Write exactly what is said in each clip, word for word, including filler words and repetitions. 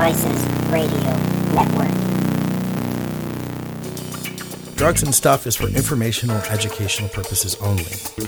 Devices Radio Network. Drugs and Stuff is for informational, educational purposes only.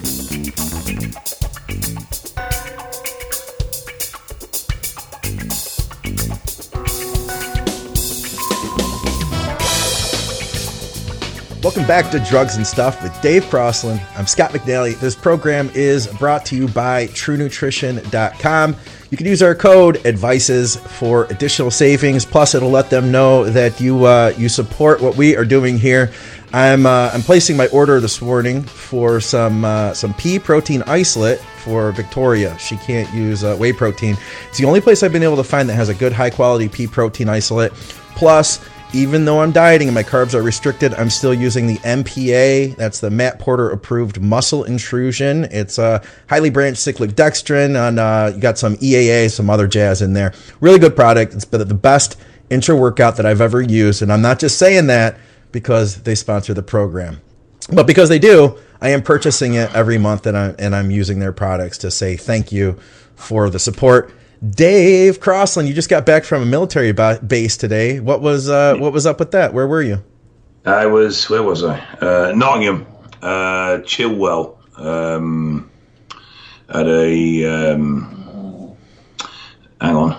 Welcome back to Drugs and Stuff with Dave Crossland. I'm Scott McNally. This program is brought to you by True Nutrition dot com. You can use our code ADVICES for additional savings. Plus, it'll let them know that you uh, you support what we are doing here. I'm uh, I'm placing my order this morning for some uh, some pea protein isolate for Victoria. She can't use uh, whey protein. It's the only place I've been able to find that has a good high quality pea protein isolate. Plus, even though I'm dieting and my carbs are restricted, I'm still using the M P A. That's the Matt Porter approved muscle intrusion. It's a uh, highly branched cyclic dextrin, and uh, you got some E A A, some other jazz in there. Really good product. It's been the best intra workout that I've ever used, and I'm not just saying that because they sponsor the program, but because they do, I am purchasing it every month, and I'm and I'm using their products to say thank you for the support. Dave Crossland, you just got back from a military ba- base today. What was uh, what was up with that? Where were you? I was, where was I? Uh, Nottingham, uh, Chilwell, um, at a, um, hang on,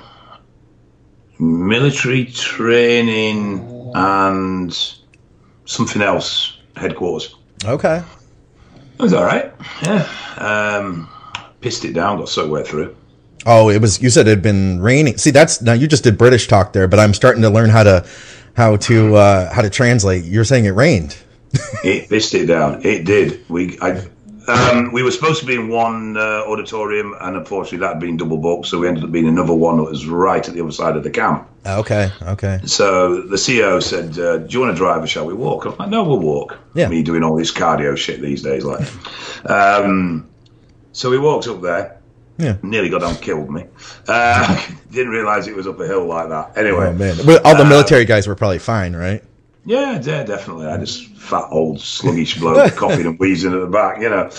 military training and something else headquarters. Okay. It was all right. Yeah. Um, pissed it down, got so wet through. Oh, it was. You said it had been raining. See, that's now you just did British talk there, but I'm starting to learn how to how to uh, how to translate. You're saying it rained. It pissed it down. It did. We I um, we were supposed to be in one uh, auditorium, and unfortunately that had been double booked, so we ended up being in another one that was right at the other side of the camp. Okay. Okay. So the C E O said, uh, "Do you want to drive or shall we walk?" I'm like, "No, we'll walk." Yeah. Me doing all this cardio shit these days, like. um, so we walked up there. Yeah. Nearly got on, killed me. Uh, didn't realise it was up a hill like that. Anyway. Oh, man. But all the military uh, guys were probably fine, right? Yeah, yeah, definitely. I just fat, old, sluggish bloke, coughing and wheezing at the back, you know.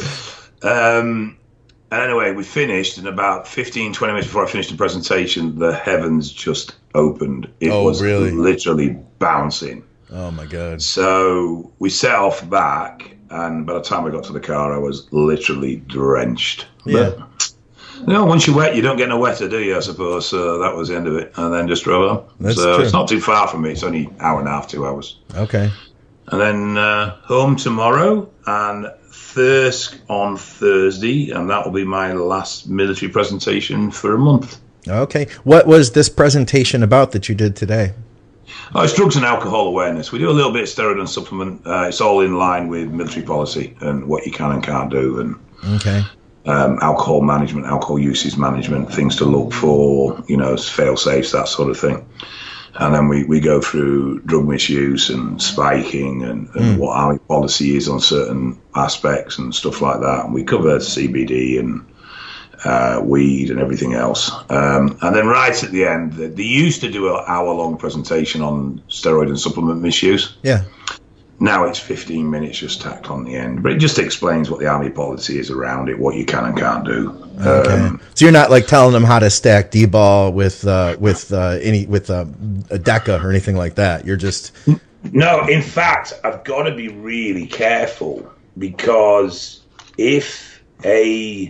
Um, and anyway, we finished, and about fifteen, twenty minutes before I finished the presentation, the heavens just opened. It oh, was really? literally bouncing. Oh, my God. So we set off back, and by the time we got to the car, I was literally drenched. Yeah. But, you know, once you're wet, you don't get no wetter, do you, I suppose? So that was the end of it. And then just drove on. That's so true. It's not too far from me. It's only an hour and a half, two hours. Okay. And then uh, home tomorrow and Thirsk on Thursday. And that will be my last military presentation for a month. Okay. What was this presentation about that you did today? Oh, it's drugs and alcohol awareness. We do a little bit of steroid and supplement. Uh, it's all in line with military policy and what you can and can't do. And Okay. Um, alcohol management, alcohol usage management, things to look for, you know, fail safes, that sort of thing. And then we, we go through drug misuse and spiking and, and mm. what our policy is on certain aspects and stuff like that. And we cover C B D and uh, weed and everything else. Um, and then right at the end, they used to do an hour-long presentation on steroid and supplement misuse. Yeah. Now it's fifteen minutes just tacked on the end, but it just explains what the Army policy is around it, what you can and can't do. Okay. Um, so you're not like telling them how to stack D-ball with uh, with uh, any with uh, a DECA or anything like that. You're just no. In fact, I've got to be really careful because if a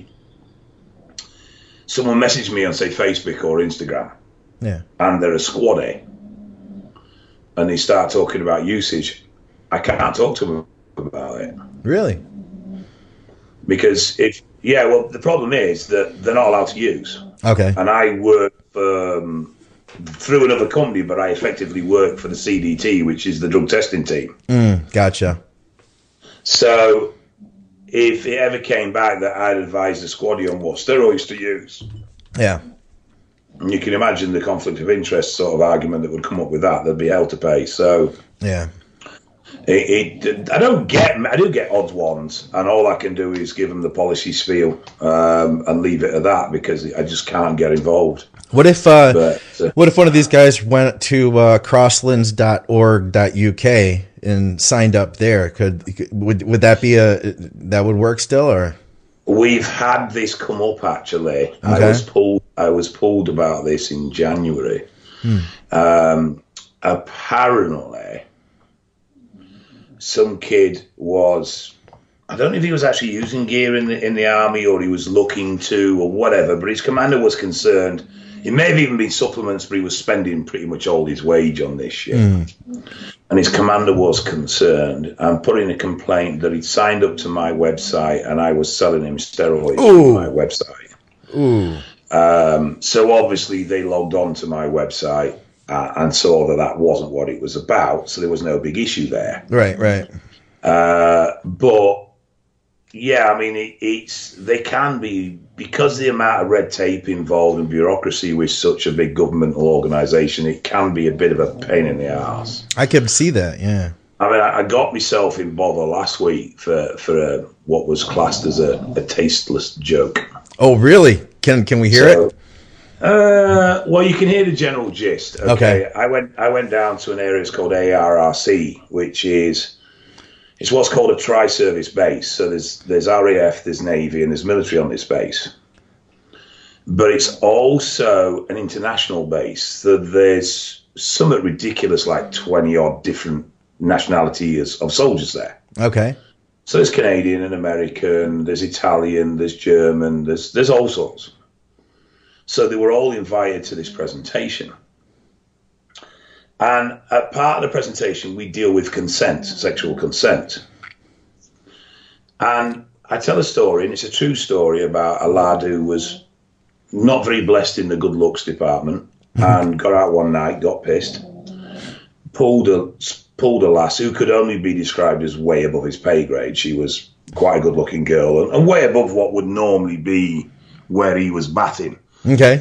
someone messaged me on say Facebook or Instagram, yeah, and they're a squaddy, and they start talking about usage, I can't talk to them about it. Really? Because if, yeah, well, the problem is that they're not allowed to use. Okay. And I work for, um, through another company, but I effectively work for the C D T, which is the drug testing team. Mm, gotcha. So if it ever came back that I'd advise the squaddy on what steroids to use, yeah, you can imagine the conflict of interest sort of argument that would come up with that. There'd be hell to pay. So yeah. It, it, I don't get, I do get odds ones, and all I can do is give them the policy spiel um, and leave it at that because I just can't get involved. What if, uh, but, uh, what if one of these guys went to uh, crosslands dot org dot U K and signed up there? Could would would that be a that would work still, or? We've had this come up actually. Okay. I was pulled. I was pulled about this in January. Um, apparently, some kid was, I don't know if he was actually using gear in the in the army or he was looking to or whatever, but his commander was concerned. It may have even been supplements, but he was spending pretty much all his wage on this shit. Mm. And his commander was concerned and put in a complaint that he'd signed up to my website and I was selling him steroids on my website. Ooh. Um, so obviously they logged on to my website uh, and saw that that wasn't what it was about. So there was no big issue there. Right, right. Uh, but yeah, I mean, it, it's they can be, because the amount of red tape involved in bureaucracy with such a big governmental organisation, it can be a bit of a pain in the arse. I can see that, yeah. I mean, I, I got myself in bother last week for for a, what was classed as a, a tasteless joke. Oh, really? Can can we hear so, it? Uh, well, you can hear the general gist. Okay? Okay. I went I went down to an area it's called A R R C, which is it's what's called a tri-service base. So there's there's R A F, there's Navy, and there's military on this base. But it's also an international base. So there's somewhat ridiculous, like twenty odd different nationalities of soldiers there. Okay. So there's Canadian and American, there's Italian, there's German, there's there's all sorts. So they were all invited to this presentation. And at part of the presentation, we deal with consent, sexual consent. And I tell a story, and it's a true story about a lad who was not very blessed in the good looks department and got out one night, got pissed, pulled a pulled a lass who could only be described as way above his pay grade. She was quite a good-looking girl and, and way above what would normally be where he was batting. Okay.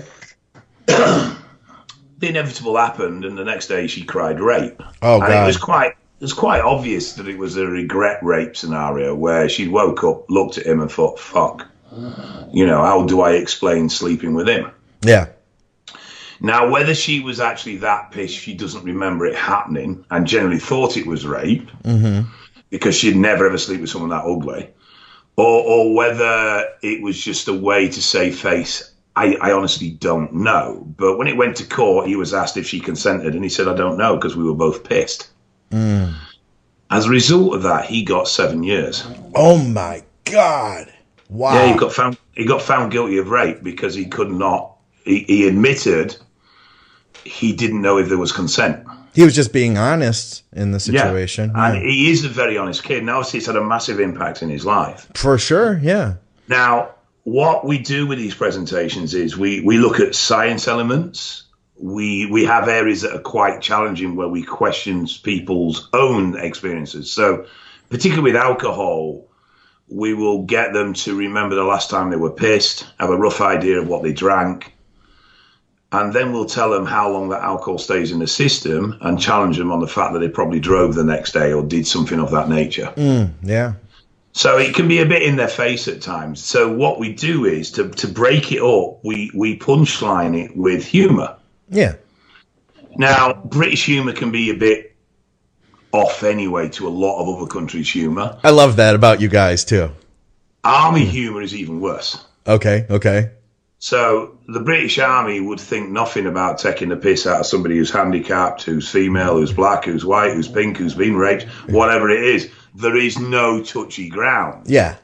The inevitable happened, and the next day she cried rape. Oh, and God. it was quite it was quite obvious that it was a regret rape scenario where she woke up, looked at him, and thought, "Fuck, you know, how do I explain sleeping with him?" Yeah. Now, whether she was actually that pissed, she doesn't remember it happening, and generally thought it was rape Mm-hmm. because she'd never ever sleep with someone that ugly, or or whether it was just a way to save face. I, I honestly don't know. But when it went to court, he was asked if she consented, and he said, "I don't know," because we were both pissed. Mm. As a result of that, he got seven years. Oh my God! Wow. Yeah, he got found. He got found guilty of rape because he could not. He, he admitted he didn't know if there was consent. He was just being honest in the situation. Yeah. And Yeah. he is a very honest kid. Now, it's had a massive impact in his life. For sure. Yeah. Now, what we do with these presentations is we, we look at science elements. We we have areas that are quite challenging where we question people's own experiences. So particularly with alcohol, we will get them to remember the last time they were pissed, have a rough idea of what they drank, and then we'll tell them how long that alcohol stays in the system and challenge them on the fact that they probably drove the next day or did something of that nature. Mm, yeah. So it can be a bit in their face at times. So what we do is to, to break it up, we, we punchline it with humour. Yeah. Now, British humour can be a bit off anyway to a lot of other countries' humour. I love that about you guys too. Army humour is even worse. Okay. Okay. So the British Army would think nothing about taking the piss out of somebody who's handicapped, who's female, who's black, who's white, who's pink, who's been raped, whatever it is. There is no touchy ground. Yeah.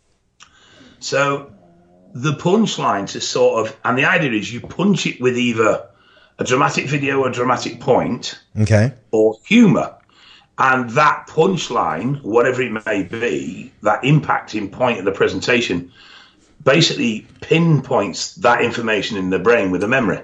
So the punchline to sort of, and the idea is you punch it with either a dramatic video or a dramatic point Okay. or humour. And that punchline, whatever it may be, that impacting point of the presentation, basically pinpoints that information in the brain with a memory.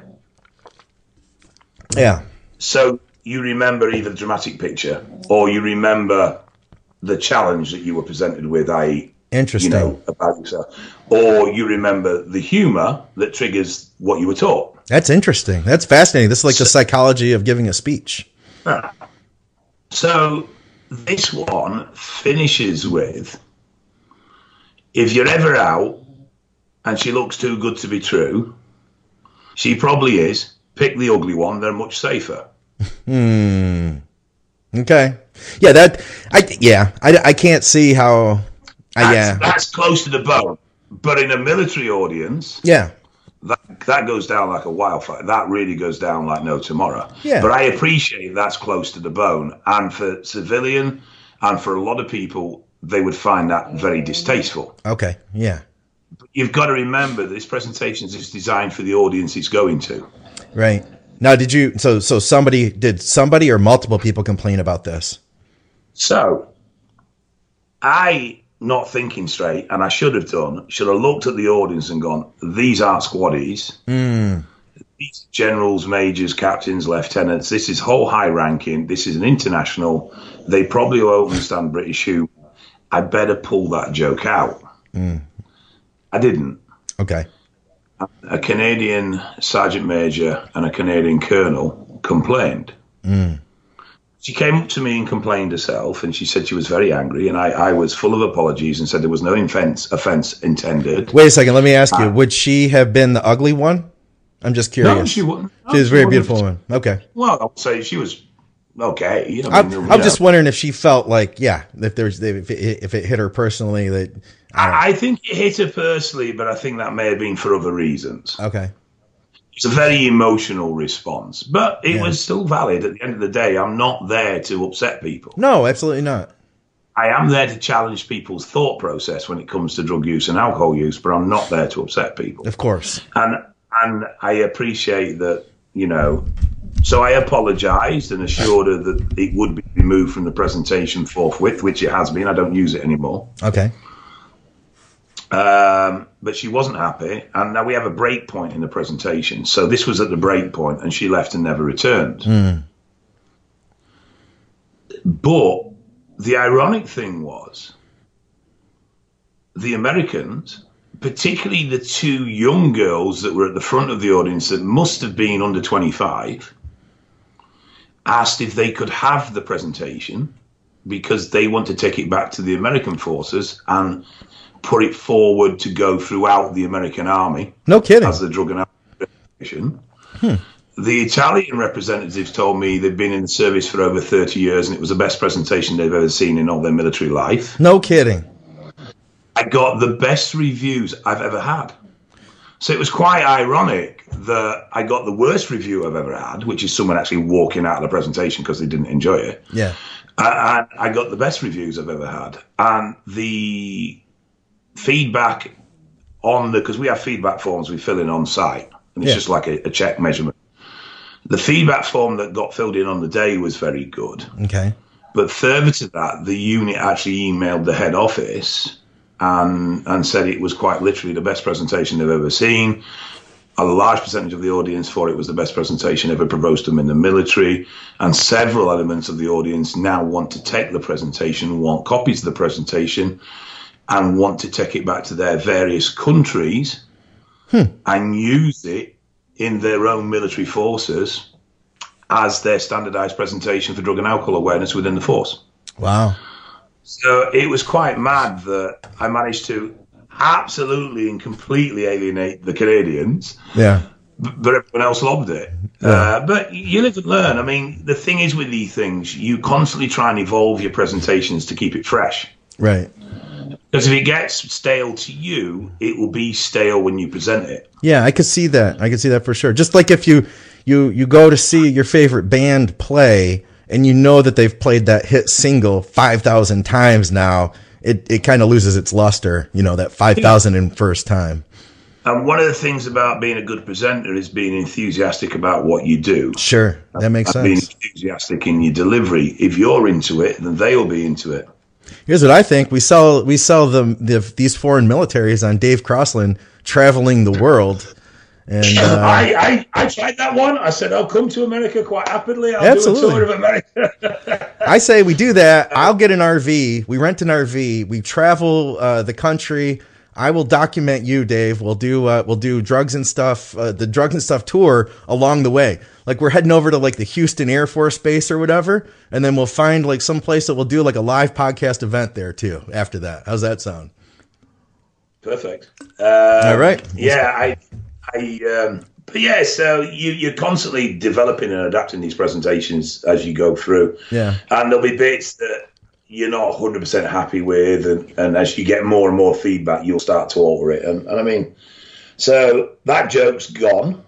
Yeah. So you remember either the dramatic picture or you remember the challenge that you were presented with, that is, Interesting. you know, about yourself, or you remember the humour that triggers what you were taught. That's interesting. That's fascinating. This is like the psychology of giving a speech. Ah. So this one finishes with, if you're ever out and she looks too good to be true, she probably is. Pick the ugly one. They're much safer. Hmm. Okay. Yeah, that I yeah, I, I can't see how I, That's, yeah. that's close to the bone. But in a military audience, Yeah. that that that goes down like a wildfire. That really goes down like no tomorrow. Yeah. But I appreciate that's close to the bone. And for civilian and for a lot of people, they would find that very distasteful. Okay, yeah. But you've got to remember this presentation is designed for the audience it's going to. Right. Now, did you, so so somebody, did somebody or multiple people complain about this? So, I, not thinking straight, and I should have done, should have looked at the audience and gone, these aren't squaddies. Mm. These generals, majors, captains, lieutenants, this is whole high ranking. This is an international. They probably won't understand British humor. I better pull that joke out. Mm. I didn't. Okay. A Canadian sergeant major and a Canadian colonel complained. Mm. She came up to me and complained herself, and she said she was very angry, and I, I was full of apologies and said there was no offense, offense intended. Wait a second, let me ask you, Uh, would she have been the ugly one? I'm just curious. No, she wouldn't. No, She was a she very wouldn't. beautiful one. Okay. Well, I would say she was okay. You know, I'm, you I'm know. just wondering if she felt like, yeah, if there's if it, if it hit her personally, that I don't I, I think it hit her personally, but I think that may have been for other reasons. okay, It's a very emotional response, but it Yeah. was still valid. At the end of the day, I'm not there to upset people. no, absolutely not. I am there to challenge people's thought process when it comes to drug use and alcohol use, but I'm not there to upset people. Of course, And and I appreciate that, you know. So I apologised and assured her that it would be removed from the presentation forthwith, which it has been. I don't use it anymore. okay, Um, but she wasn't happy, and now we have a break point in the presentation. So this was at the break point, and she left and never returned. Mm. But the ironic thing was, the Americans, particularly the two young girls that were at the front of the audience that must have been under twenty-five, asked if they could have the presentation because they want to take it back to the American forces and put it forward to go throughout the American army no kidding. as the drug and alcohol presentation. Hmm. The Italian representatives told me they've been in the service for over thirty years and it was the best presentation they've ever seen in all their military life. No kidding. I got the best reviews I've ever had. So it was quite ironic that I got the worst review I've ever had, which is someone actually walking out of the presentation because they didn't enjoy it. Yeah. Uh, and I got the best reviews I've ever had. And the feedback on the, because we have feedback forms we fill in on site, and it's Yeah. just like a, a check measurement. The feedback form that got filled in on the day was very good. Okay. But further to that, the unit actually emailed the head office and and said it was quite literally the best presentation they've ever seen. A large percentage of the audience thought it was the best presentation ever proposed to them in the military, and several elements of the audience now want to take the presentation, want copies of the presentation, and want to take it back to their various countries hmm. and use it in their own military forces as their standardized presentation for drug and alcohol awareness within the force. Wow. So it was quite mad that I managed to absolutely and completely alienate the Canadians. Yeah. But everyone else loved it. Yeah. Uh, but you live and learn. I mean, the thing is with these things, you constantly try and evolve your presentations to keep it fresh. Right. Because if it gets stale to you, it will be stale when you present it. Yeah, I could see that. I could see that for sure. Just like if you you you go to see your favorite band play and you know that they've played that hit single five thousand times now, it, it kind of loses its luster, you know, that five thousand and first time. And one of the things about being a good presenter is being enthusiastic about what you do. Sure, that makes and being sense. enthusiastic in your delivery. If you're into it, then they'll be into it. Here's what I think: we sell we sell the, the these foreign militaries on Dave Crossland traveling the world. And uh, I, I, I tried that one. I said, I'll come to America quite happily. I'll Absolutely. do a tour of America. I say we do that. I'll get an R V. We rent an R V. We travel uh, the country. I will document you, Dave. We'll do uh, we'll do drugs and stuff, uh, the drugs and stuff tour along the way. Like we're heading over to like the Houston Air Force Base or whatever, and then we'll find like some place that we'll do like a live podcast event there too. After that, how's that sound? Perfect. Uh, All right. Yeah, I, I, um, but yeah. So you you're constantly developing and adapting these presentations as you go through. Yeah. And there'll be bits that you're not one hundred percent happy with, and, and as you get more and more feedback, you'll start to alter it. And, and I mean, So that joke's gone.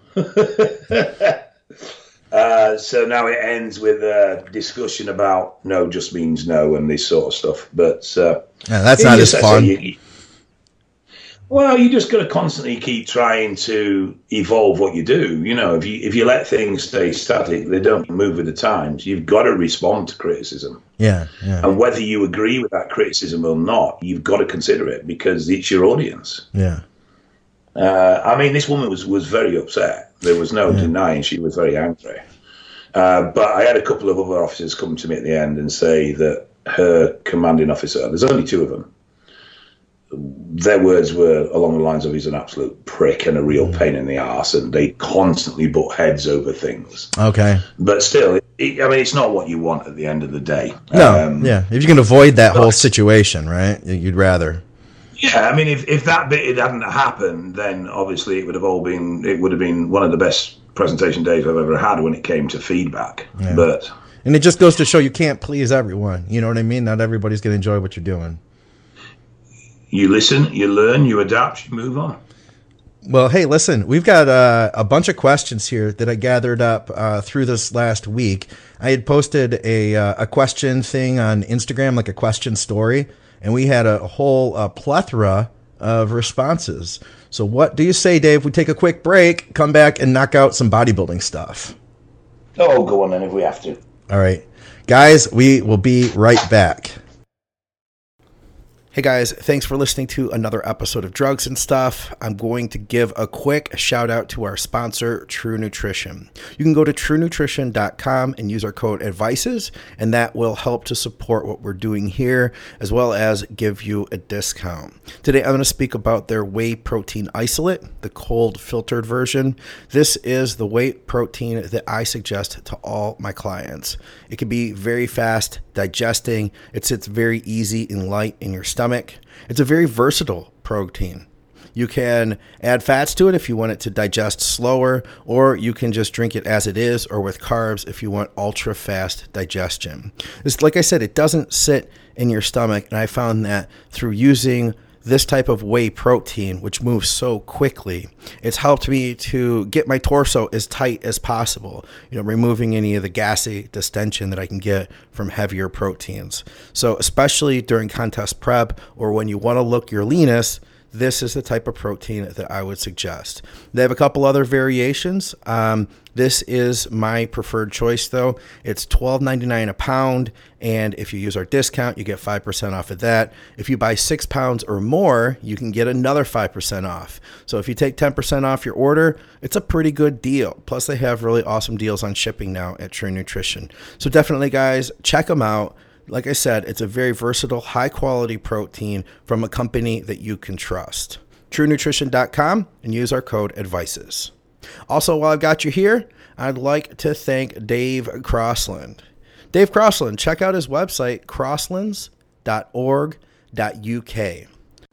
uh, so now it ends with a discussion about no just means no and this sort of stuff. But uh, yeah, that's not as fun. You, you, well, you just got to constantly keep trying to evolve what you do. You know, if you if you let things stay static, they don't move with the times. You've got to respond to criticism. Yeah, yeah. And whether you agree with that criticism or not, you've got to consider it because it's your audience. Yeah. Uh, I mean, this woman was, was very upset. There was no yeah. denying she was very angry. Uh, but I had a couple of other officers come to me at the end and say that her commanding officer, there's only two of them, their words were along the lines of he's an absolute prick and a real mm. pain in the arse, and they constantly butt heads over things. Okay. But still, it, I mean, it's not what you want at the end of the day. No, um, yeah. If you can avoid that whole situation, right, you'd rather. Yeah, I mean, if, if that bit hadn't happened, then obviously it would have all been, it would have been one of the best presentation days I've ever had when it came to feedback. Yeah. But and it just goes to show you can't please everyone. You know what I mean? Not everybody's going to enjoy what you're doing. You listen, you learn, you adapt, you move on. Well, hey, listen, we've got uh, a bunch of questions here that I gathered up uh, through this last week. I had posted a uh, a question thing on Instagram, like a question story, and we had a whole uh, plethora of responses. So what do you say, Dave? We take a quick break, come back, and knock out some bodybuilding stuff. Oh, go on then if we have to. All right. Guys, we will be right back. Hey guys, thanks for listening to another episode of Drugs and Stuff. I'm going to give a quick shout out to our sponsor, True Nutrition. You can go to true nutrition dot com and use our code ADVICES, and that will help to support what we're doing here, as well as give you a discount. Today, I'm going to speak about their whey protein isolate, the cold filtered version. This is the whey protein that I suggest to all my clients. It can be very fast digesting. It sits very easy and light in your stomach. It's a very versatile protein. You can add fats to it if you want it to digest slower, or you can just drink it as it is or with carbs if you want ultra fast digestion. It's like I said, it doesn't sit in your stomach, and I found that through using this type of whey protein, which moves so quickly, it's helped me to get my torso as tight as possible, you know, removing any of the gassy distension that I can get from heavier proteins. So especially during contest prep or when you want to look your leanest, this is the type of protein that I would suggest. They have a couple other variations. Um, this is my preferred choice, though. It's twelve ninety-nine a pound, and if you use our discount, you get five percent off of that. If you buy six pounds or more, you can get another five percent off. So if you take ten percent off your order, it's a pretty good deal. Plus, they have really awesome deals on shipping now at True Nutrition. So definitely, guys, check them out. Like I said, it's a very versatile, high-quality protein from a company that you can trust. true nutrition dot com and use our code ADVICES. Also, while I've got you here, I'd like to thank Dave Crossland. Dave Crossland, check out his website, crosslands dot org dot U K.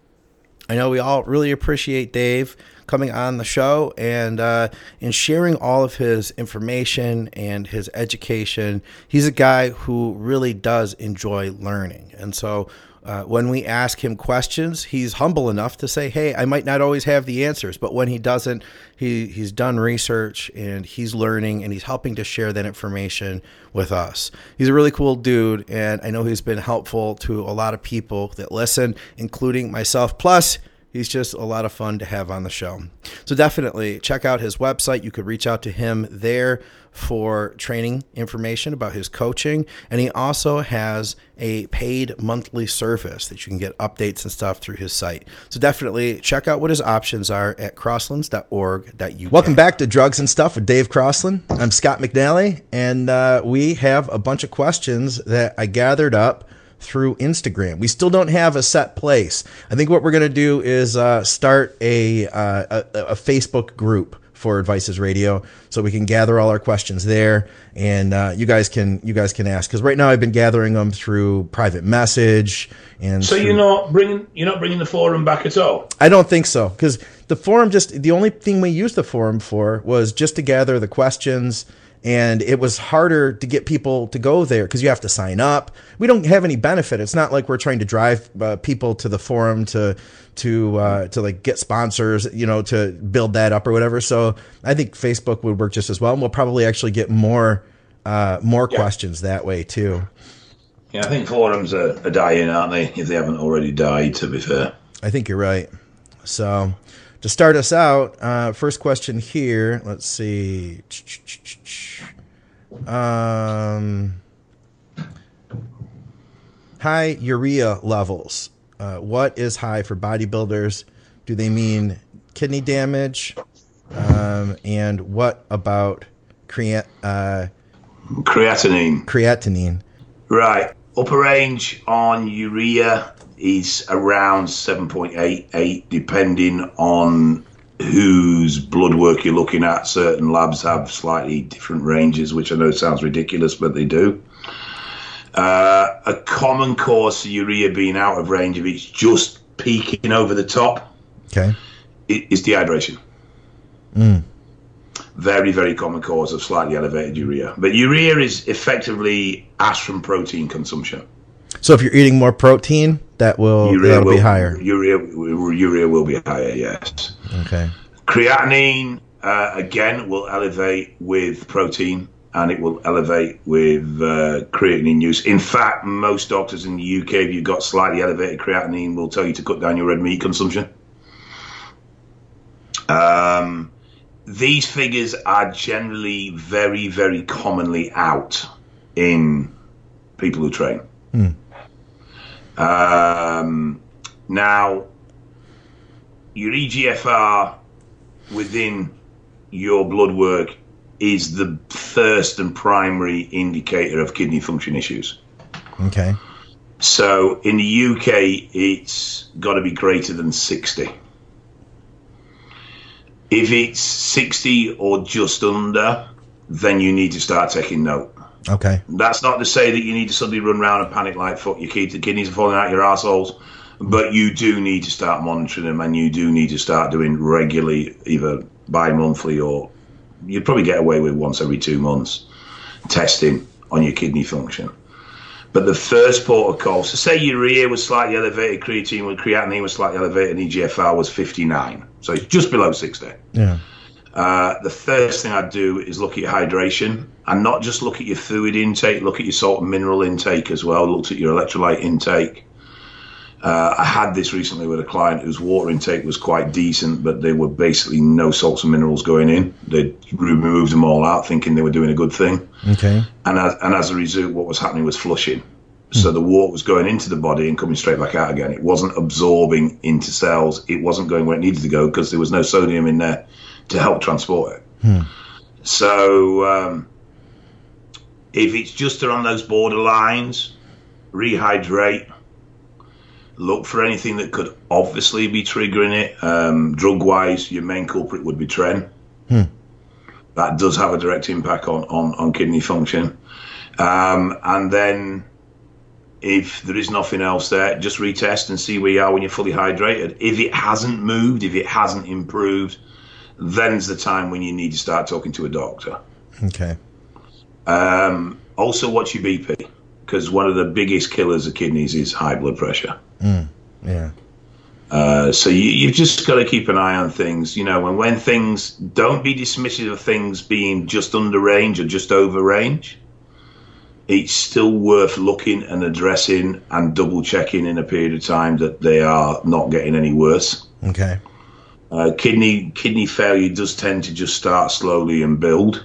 I know we all really appreciate Dave coming on the show and uh, and sharing all of his information and his education. He's a guy who really does enjoy learning. And so uh, when we ask him questions, he's humble enough to say, hey, I might not always have the answers. But when he doesn't, he, he's done research and he's learning and he's helping to share that information with us. He's a really cool dude, and I know he's been helpful to a lot of people that listen, including myself. Plus, he's just a lot of fun to have on the show. So definitely check out his website. You could reach out to him there for training information about his coaching. And he also has a paid monthly service that you can get updates and stuff through his site. So definitely check out what his options are at crosslands dot org dot U K. Welcome back to Drugs and Stuff with Dave Crossland. I'm Scott McNally, and uh, we have a bunch of questions that I gathered up through Instagram. We still don't have a set place. I think what we're going to do is uh, start a, uh, a a Facebook group for Advices Radio, so we can gather all our questions there, and uh, you guys can you guys can ask. Because right now I've been gathering them through private message, and so through, you're not bringing you're not bringing the forum back at all. I don't think so, because the forum just the only thing we used the forum for was just to gather the questions And it was harder to get people to go there because you have to sign up. We don't have any benefit. It's not like we're trying to drive uh, people to the forum to to uh, to like get sponsors, you know, to build that up or whatever. So I think Facebook would work just as well. And we'll probably actually get more uh, more Yeah. questions that way too. Yeah, I think forums are, are dying, aren't they? If they haven't already died, to be fair. I think you're right. So to start us out, uh, first question here. Let's see. Um, high urea levels. Uh, what is high for bodybuilders? Do they mean kidney damage? Um, and what about crea- uh, Creatinine. creatinine? Right. Upper range on urea is around seven point eight eight, depending on whose blood work you're looking at. Certain labs have slightly different ranges, which I know sounds ridiculous, but they do. Uh, a common cause for urea being out of range, if it's just peaking over the top, Okay. is dehydration. Mm. Very, very common cause of slightly elevated urea. But urea is effectively ash from protein consumption. So if you're eating more protein, that will Urea that'll will be higher. Urea, urea will be higher, yes. Okay. Creatinine, uh, again, will elevate with protein, and it will elevate with uh, creatinine use. In fact, most doctors in the U K, if you've got slightly elevated creatinine, will tell you to cut down your red meat consumption. Um, these figures are generally very, very commonly out in people who train. Mm. Um, now, your E G F R within your blood work is the first and primary indicator of kidney function issues. Okay. So in the U K, it's got to be greater than sixty. If it's sixty or just under, then you need to start taking note. Okay. That's not to say that you need to suddenly run around and panic like fuck your kid, the kidneys are falling out your arseholes, but you do need to start monitoring them, and you do need to start doing regularly, either bi-monthly or you'd probably get away with once every two months testing on your kidney function. But the first port of call, so say urea was slightly elevated, creatine was, creatinine was slightly elevated, and E G F R was fifty-nine. So it's just below sixty. Yeah. Uh, the first thing I'd do is look at your hydration, and not just look at your fluid intake, look at your salt and mineral intake as well, looked at your electrolyte intake. Uh, I had this recently with a client whose water intake was quite decent, but there were basically no salts and minerals going in. They removed them all out thinking they were doing a good thing. Okay. And as, and as a result, what was happening was flushing. So the water was going into the body and coming straight back out again. It wasn't absorbing into cells. It wasn't going where it needed to go because there was no sodium in there to help transport it. Hmm. So um, if it's just around those borderlines, rehydrate. Look for anything that could obviously be triggering it. Um, drug-wise, your main culprit would be tren. Hmm. That does have a direct impact on, on, on kidney function. Um, and then if there is nothing else there, just retest and see where you are when you're fully hydrated. If it hasn't moved, if it hasn't improved, then's the time when you need to start talking to a doctor. Okay. Um, also, watch your B P, because one of the biggest killers of kidneys is high blood pressure. Mm. Yeah. Uh, so you, you've just got to keep an eye on things, you know, and when things, don't be dismissive of things being just under range or just over range. It's still worth looking and addressing and double checking in a period of time that they are not getting any worse. Okay. Uh, kidney kidney failure does tend to just start slowly and build.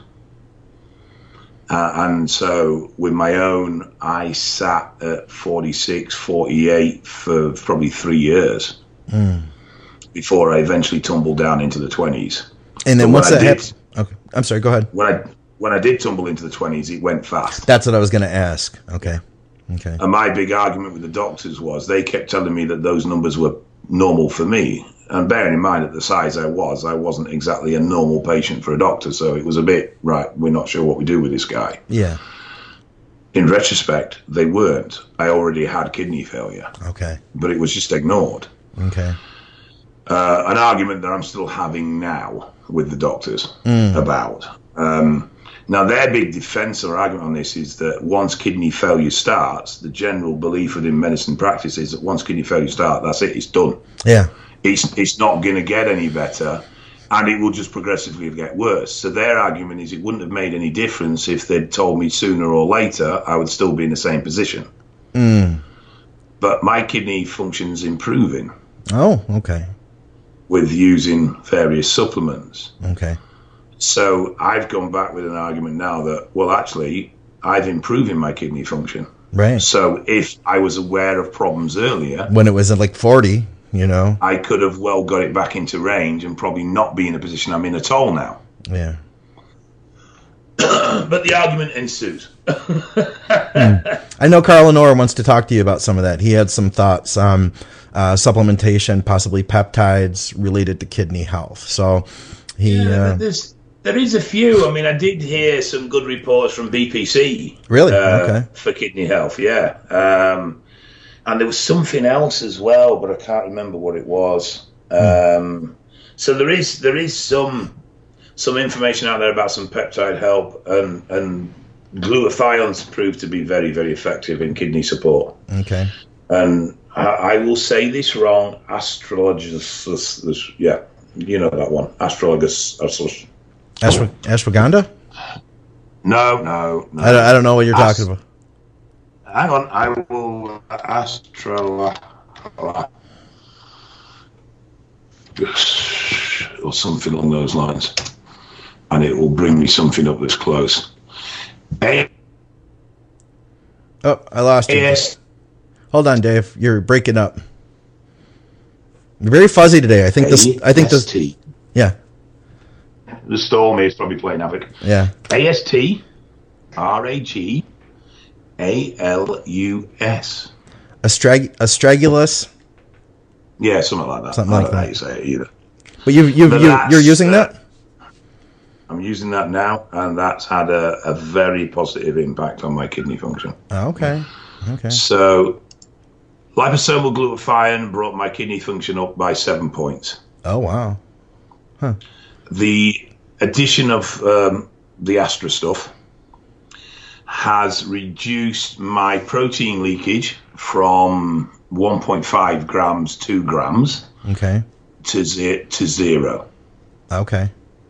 Uh, and so with my own, I sat at forty-six, forty-eight for probably three years Mm. before I eventually tumbled down into the twenties. And then But once when that I happens, did- okay. I'm sorry. Go ahead. When I when I did tumble into the twenties, it went fast. That's what I was going to ask. Okay. Okay. And my big argument with the doctors was they kept telling me that those numbers were normal for me. And bearing in mind at the size I was, I wasn't exactly a normal patient for a doctor. So it was a bit, right, we're not sure what we do with this guy. Yeah. In retrospect, they weren't. I already had kidney failure, Okay. but it was just ignored. Okay. Uh, an argument that I'm still having now with the doctors Mm. about. Um, Now, their big defense or argument on this is that once kidney failure starts, the general belief within medicine practice is that once kidney failure starts, that's it, it's done. Yeah. It's, it's not going to get any better, and it will just progressively get worse. So their argument is it wouldn't have made any difference if they'd told me sooner or later, I would still be in the same position. Mm. But my kidney function's improving. Oh, okay. With using various supplements. Okay. So I've gone back with an argument now that, well, actually, I've improving my kidney function. Right. So if I was aware of problems earlier, when it was at like forty, you know, I could have well got it back into range and probably not be in a position I'm in at all now. Yeah. But the argument ensues. mm. I know Carl Lenore wants to talk to you about some of that. He had some thoughts on uh, supplementation, possibly peptides related to kidney health. So he... Yeah, uh, there's, there is a few. I mean, I did hear some good reports from B P C. Really? Uh, okay. For kidney health, yeah. Um, and there was something else as well, but I can't remember what it was. Mm. Um, so there is there is some... some information out there about some peptide help, and, and glutathione's proved to be very, very effective in kidney support. Okay. And I, I will say this wrong, astrologus, yeah, you know that one, astrologus. Ashwa- ashwagandha? No, no, no. I don't, I don't know what you're Ast- talking about. Hang on, I will, astro, or something along those lines. And it will bring me something up that's close. A- oh, I lost you. yes. Hold on, Dave. You're breaking up. You're very fuzzy today. I think this. I think this. Yeah. The storm is probably playing havoc. Yeah. A S T R A G A L U S. Astrag- astragalus. Yeah, something like that. Something I like don't know that. how you say it either. But you you you you're using uh, that? I'm using that now, and that's had a, a very positive impact on my kidney function. Oh, okay. Okay. So, liposomal glutathione brought my kidney function up by seven points. Oh, wow. Huh. The addition of um, the Astra stuff has reduced my protein leakage from one point five grams, two grams. Okay. To, ze- to zero. Okay.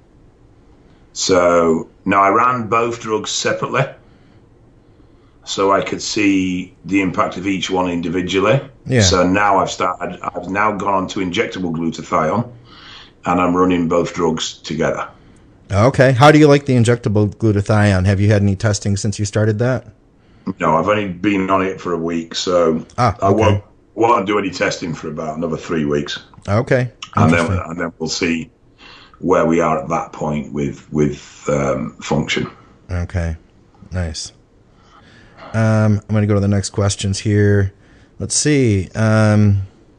So now I ran both drugs separately, so I could see the impact of each one individually. Yeah. So now I've started. I've now gone on to injectable glutathione, and I'm running both drugs together. Okay. How do you like the injectable glutathione? Have you had any testing since you started that? No, I've only been on it for a week, so ah, okay. I won't won't do any testing for about another three weeks. Okay. And then and then we'll see where we are at that point with with um, function. Okay, nice. Um, I'm going to go to the next questions here. Let's see. Um,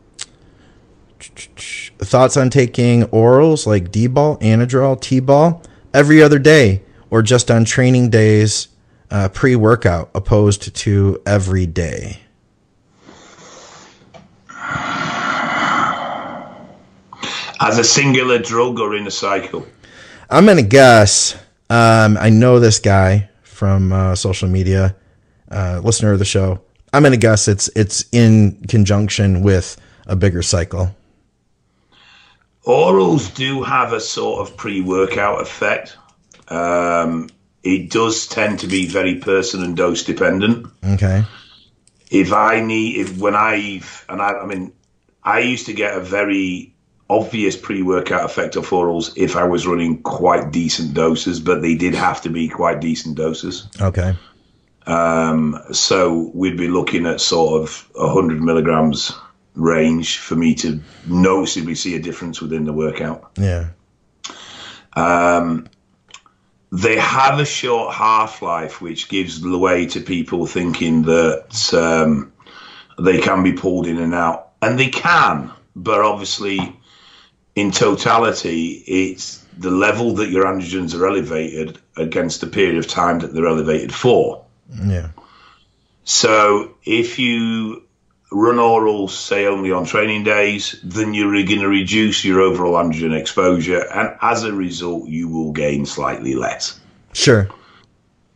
thoughts on taking orals like D-ball, Anadrol, T-ball every other day, or just on training days uh, pre-workout, opposed to every day? As a singular drug or in a cycle? I'm going to guess. Um, I know this guy from uh, social media, uh, listener of the show. I'm going to guess it's it's in conjunction with a bigger cycle. Orals do have a sort of pre-workout effect. Um, it does tend to be very person and dose dependent. Okay. If I need, if when I, and I, I mean, I used to get a very obvious pre-workout effect of orals if I was running quite decent doses, but they did have to be quite decent doses. Okay. Um, so we'd be looking at sort of one hundred milligrams range for me to noticeably see a difference within the workout. Yeah. Um, they have a short half-life, which gives way to people thinking that um, they can be pulled in and out. And they can, but obviously in totality, it's the level that your androgens are elevated against the period of time that they're elevated for. Yeah. So if you run orals, say, only on training days, then you're going to reduce your overall androgen exposure, and as a result, you will gain slightly less. Sure.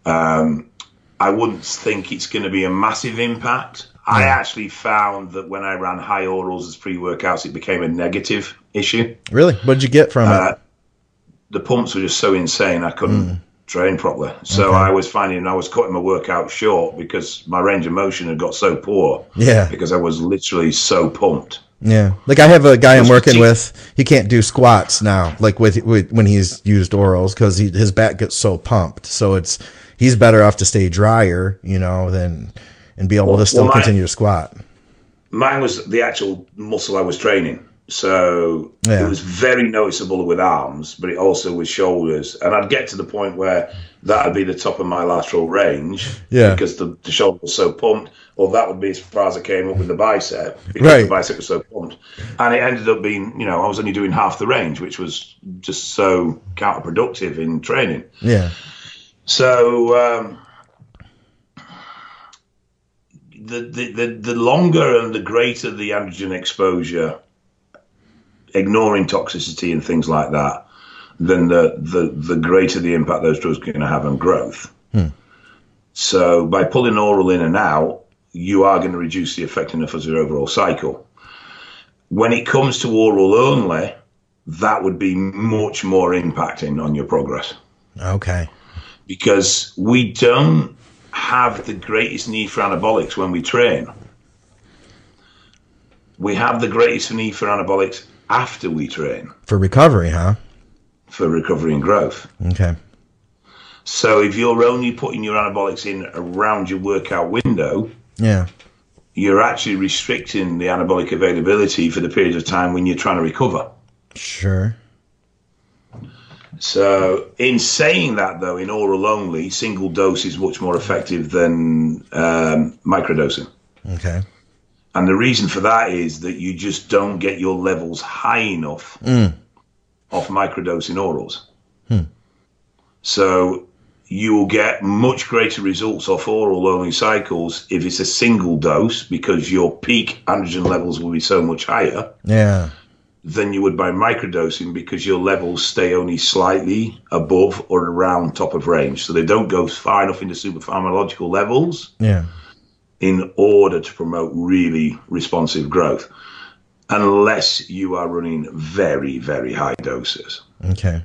Um, I wouldn't think it's going to be a massive impact. Yeah. I actually found that when I ran high orals as pre-workouts, it became a negative issue. Really? What did you get from uh, it? The pumps were just so insane, I couldn't mm. train properly. So okay. I was finding I was cutting my workout short because my range of motion had got so poor. Yeah. Because I was literally so pumped. Yeah. Like I have a guy I'm working with, he can't do squats now, like with, with when he's used orals because he, his back gets so pumped. So it's, he's better off to stay drier, you know, than, and be able well, to still well, my, continue to squat. Mine was the actual muscle I was training. So yeah. It was very noticeable with arms, but it also with shoulders. And I'd get to the point where that would be the top of my lateral range yeah. because the, the shoulder was so pumped, or that would be as far as I came up with the bicep because right. the bicep was so pumped. And it ended up being, you know, I was only doing half the range, which was just so counterproductive in training. Yeah. So um, the, the, the, the longer and the greater the androgen exposure, ignoring toxicity and things like that, then the, the, the greater the impact those drugs are going to have on growth. Hmm. So by pulling oral in and out, you are going to reduce the effectiveness of your overall cycle. When it comes to oral only, that would be much more impacting on your progress. Okay. Because we don't have the greatest need for anabolics when we train. We have the greatest need for anabolics after we train. For recovery, huh? For recovery and growth. Okay. So if you're only putting your anabolics in around your workout window, yeah, you're actually restricting the anabolic availability for the period of time when you're trying to recover. Sure. So in saying that, though, in oral only, single dose is much more effective than um, microdosing. Okay. And the reason for that is that you just don't get your levels high enough mm. off microdosing orals. Hmm. So you will get much greater results off oral only cycles if it's a single dose because your peak androgen levels will be so much higher. Yeah. Than you would by microdosing because your levels stay only slightly above or around top of range. So they don't go far enough into superpharmacological levels. Yeah. In order to promote really responsive growth, unless you are running very, very high doses. Okay.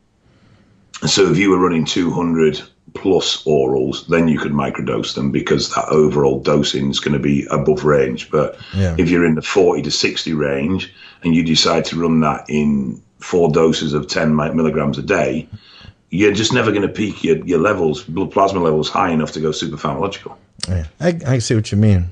So if you were running two hundred plus orals, then you could microdose them because that overall dosing is going to be above range. But yeah. if you're in the forty to sixty range and you decide to run that in four doses of ten milligrams a day, you're just never going to peak your, your levels, blood plasma levels high enough to go super pharmacological. Yeah, I, I see what you mean.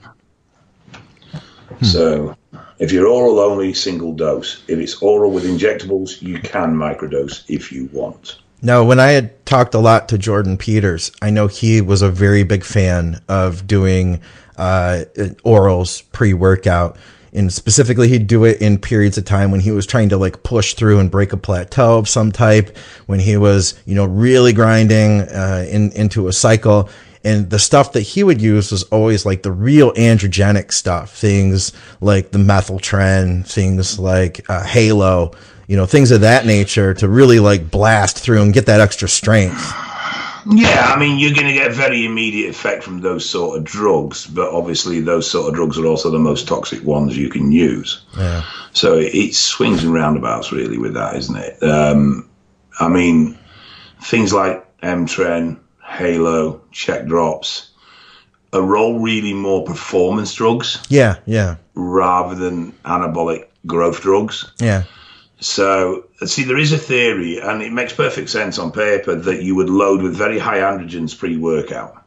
Hmm. So if you're oral only, single dose. If it's oral with injectables, you can microdose if you want. Now, when I had talked a lot to Jordan Peters, I know he was a very big fan of doing uh, orals pre-workout. And specifically, he'd do it in periods of time when he was trying to like push through and break a plateau of some type, when he was, you know, really grinding uh, in, into a cycle. And the stuff that he would use was always like the real androgenic stuff, things like the methyltren, things like uh, Halo, you know, things of that nature to really like blast through and get that extra strength. Yeah, I mean, you're going to get a very immediate effect from those sort of drugs, but obviously those sort of drugs are also the most toxic ones you can use. Yeah. So it swings and roundabouts really with that, isn't it? Um, I mean, things like M-Tren, Halo, check drops are all really more performance drugs. Yeah, yeah. Rather than anabolic growth drugs. Yeah. So, see, there is a theory, and it makes perfect sense on paper, that you would load with very high androgens pre-workout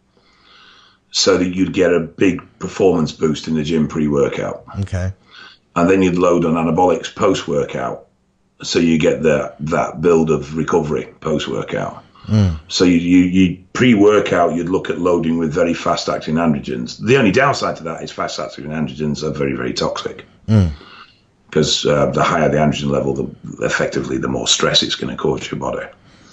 so that you'd get a big performance boost in the gym pre-workout. Okay. And then you'd load on anabolics post-workout so you get the, that build of recovery post-workout. Mm. So you, you, you pre-workout, you'd look at loading with very fast-acting androgens. The only downside to that is fast-acting androgens are very, very toxic. Mm. Because uh, the higher the androgen level, the effectively the more stress it's going to cause your body.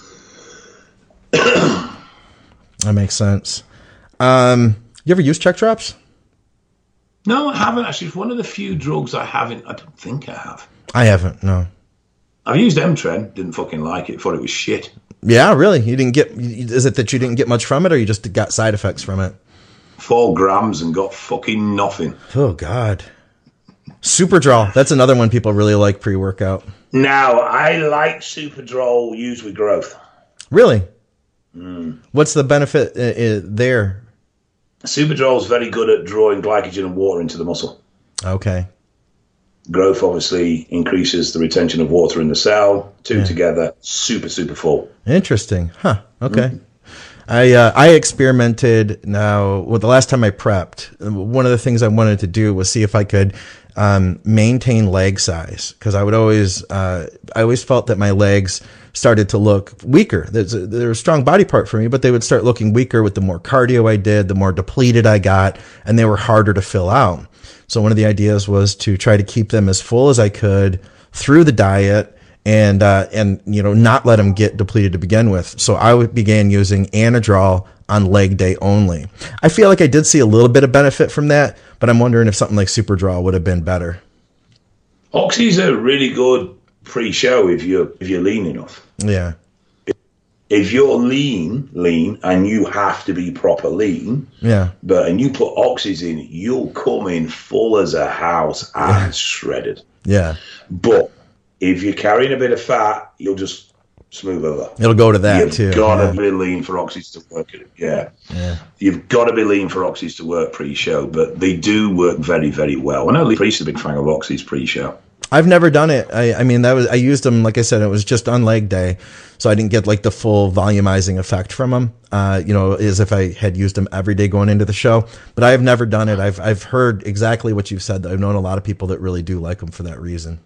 That makes sense. Um, you ever use check drops? No, I haven't actually. It's one of the few drugs I haven't. I don't think I have. I haven't. No. I've used M-Tren. Didn't fucking like it. Thought it was shit. Yeah, really? You didn't get, is it that you didn't get much from it, or you just got side effects from it? Four grams and got fucking nothing. Oh, God. Superdrol. That's another one people really like pre-workout. Now, I like Superdrol used with growth. Really? Mm. What's the benefit uh, uh, there? Superdrol is very good at drawing glycogen and water into the muscle. Okay. Growth obviously increases the retention of water in the cell. Two Yeah. together, super, super full. Interesting. Huh. Okay. Mm-hmm. I uh, I experimented now. Well, the last time I prepped, one of the things I wanted to do was see if I could um, maintain leg size, because I would always uh, I always felt that my legs started to look weaker. There's a, they're a strong body part for me, but they would start looking weaker with the more cardio I did, the more depleted I got, and they were harder to fill out. So one of the ideas was to try to keep them as full as I could through the diet, and uh, and you know, not let them get depleted to begin with. So I would began using Anadrol on leg day only. I feel like I did see a little bit of benefit from that, but I'm wondering if something like Superdrol would have been better. Oxy's a really good pre-show if you're if you're lean enough. Yeah. If you're lean, lean, and you have to be proper lean, yeah, but and you put Oxys in, you'll come in full as a house and yeah. shredded. Yeah. But if you're carrying a bit of fat, you'll just smooth over. It'll go to that You've too. You've got to yeah. be lean for Oxys to work. Yeah. Yeah. You've got to be lean for Oxys to work pre-show, but they do work very, very well. I know Lee Priest is a big fan of Oxys pre-show. I've never done it. I, I mean, that was I used them, like I said, it was just on leg day, so I didn't get like the full volumizing effect from them. Uh, you know, as if I had used them every day going into the show. But I have never done it. I've I've heard exactly what you've said. I've known a lot of people that really do like them for that reason.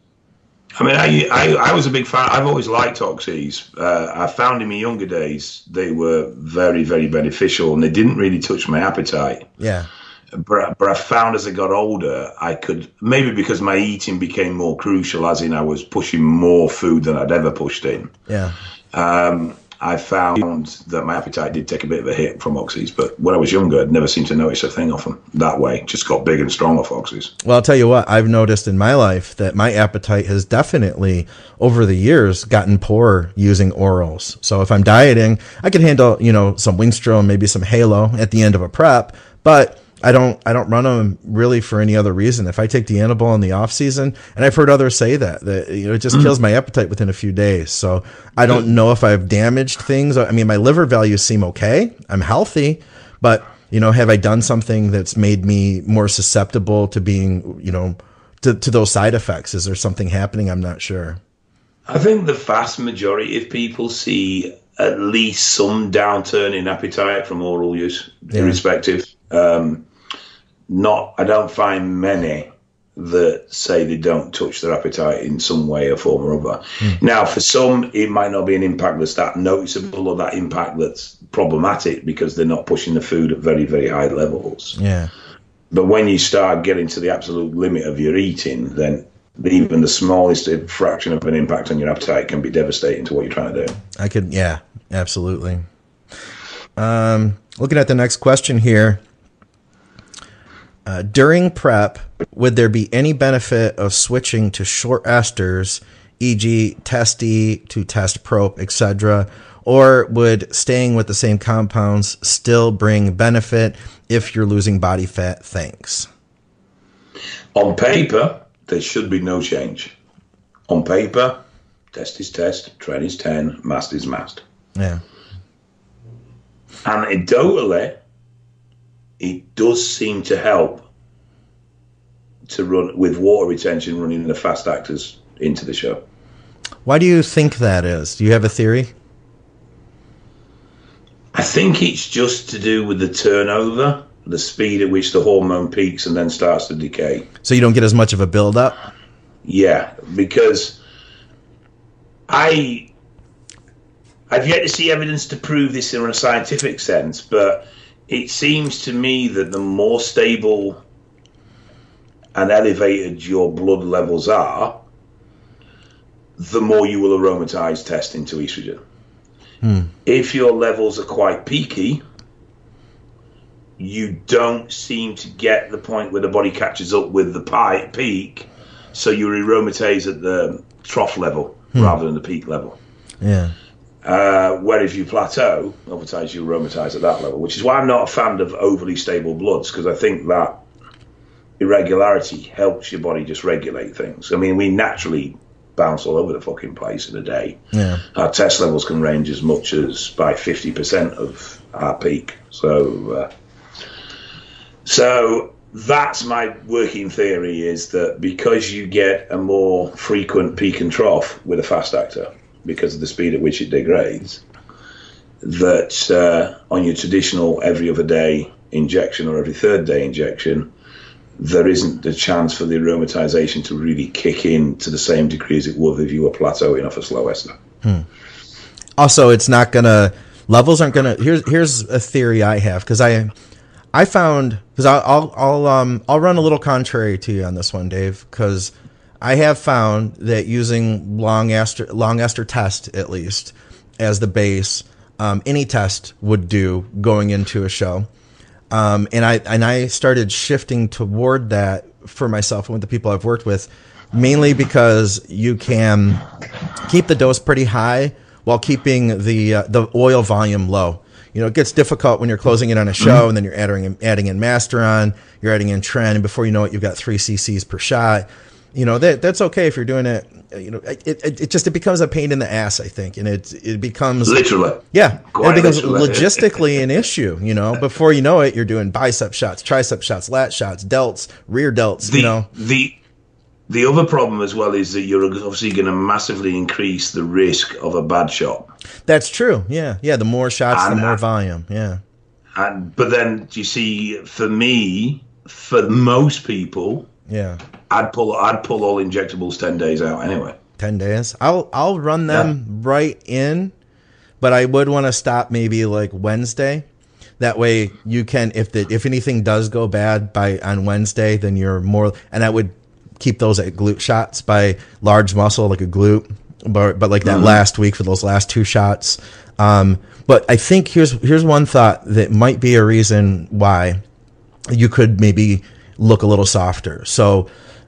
I mean, I I, I was a big fan. I've always liked Oxys. Uh, I found in my younger days they were very, very beneficial, and they didn't really touch my appetite. Yeah. But, but I found as I got older, I could, maybe because my eating became more crucial, as in I was pushing more food than I'd ever pushed in. Yeah. Um, I found that my appetite did take a bit of a hit from Oxys. But when I was younger, I'd never seemed to notice a thing off them that way. Just got big and strong off Oxys. Well, I'll tell you what, I've noticed in my life that my appetite has definitely, over the years, gotten poorer using orals. So if I'm dieting, I can handle, you know, some Wingstrom, maybe some Halo at the end of a prep, but I don't I don't run them really for any other reason. If I take the Anabol in the off season, and I've heard others say that, that you know, it just mm. kills my appetite within a few days. So I don't know if I've damaged things. I mean, my liver values seem okay. I'm healthy, but you know, have I done something that's made me more susceptible to being, you know, to, to those side effects? Is there something happening? I'm not sure. I think the vast majority of people see at least some downturn in appetite from oral use, yeah. irrespective. Um, Not, I don't find many that say they don't touch their appetite in some way or form or other. Mm. Now, for some, it might not be an impact that's that noticeable or that impact that's problematic because they're not pushing the food at very, very high levels. Yeah. But when you start getting to the absolute limit of your eating, then even the smallest fraction of an impact on your appetite can be devastating to what you're trying to do. I could, yeah, absolutely. Um, looking at the next question here. Uh, during prep, would there be any benefit of switching to short esters, for example Test-E to Test-Prop, et cetera, or would staying with the same compounds still bring benefit if you're losing body fat? Thanks. On paper, there should be no change. On paper, test is test, trend is ten, mast is mast. Yeah. Anecdotally, it does seem to help to run with water retention, running the fast actors into the show. Why do you think that is? Do you have a theory? I think it's just to do with the turnover, the speed at which the hormone peaks and then starts to decay. So you don't get as much of a build-up? Yeah, because I, I've yet to see evidence to prove this in a scientific sense, but it seems to me that the more stable and elevated your blood levels are, the more you will aromatize test into estrogen. Hmm. If your levels are quite peaky, you don't seem to get the point where the body catches up with the pi- peak, so you aromatase at the trough level hmm. rather than the peak level. Yeah. Uh, where if you plateau, over time you aromatize at that level, which is why I'm not a fan of overly stable bloods, because I think that irregularity helps your body just regulate things. I mean, we naturally bounce all over the fucking place in a day. Yeah. Our test levels can range as much as by fifty percent of our peak. So, uh, so that's my working theory, is that because you get a more frequent peak and trough with a fast actor, because of the speed at which it degrades, that uh, on your traditional every other day injection or every third day injection, there isn't the chance for the aromatization to really kick in to the same degree as it would if you were plateauing off a slow ester. Hmm. Also, it's not gonna levels aren't gonna. Here's here's a theory I have, because I I found because I'll I'll I'll um I'll run a little contrary to you on this one, Dave, because I have found that using long ester long ester test, at least as the base, um, any test would do going into a show. Um, and I and I started shifting toward that for myself and with the people I've worked with, mainly because you can keep the dose pretty high while keeping the uh, the oil volume low. You know, it gets difficult when you're closing in on a show, and then you're adding adding in Masteron, you're adding in Tren, and before you know it, you've got three cc's per shot. You know, that that's okay if you're doing it. You know, it, it, it just it becomes a pain in the ass, I think, and it it becomes literally, yeah, Quite it becomes literally. logistically an issue. You know, before you know it, you're doing bicep shots, tricep shots, lat shots, delts, rear delts. The, you know, the the other problem as well is that you're obviously going to massively increase the risk of a bad shot. That's true. Yeah, yeah. The more shots, and, the more volume. Yeah. And but then you see, for me, for most people, yeah, I'd pull I'd pull all injectables ten days out anyway. Ten days. I'll I'll run them yeah. right in, but I would want to stop maybe like Wednesday. That way you can, if the if anything does go bad by on Wednesday, then you're more. And I would keep those at glute shots by large muscle, like a glute, but but like that mm-hmm. last week for those last two shots. Um, but I think here's here's one thought that might be a reason why you could maybe look a little softer. So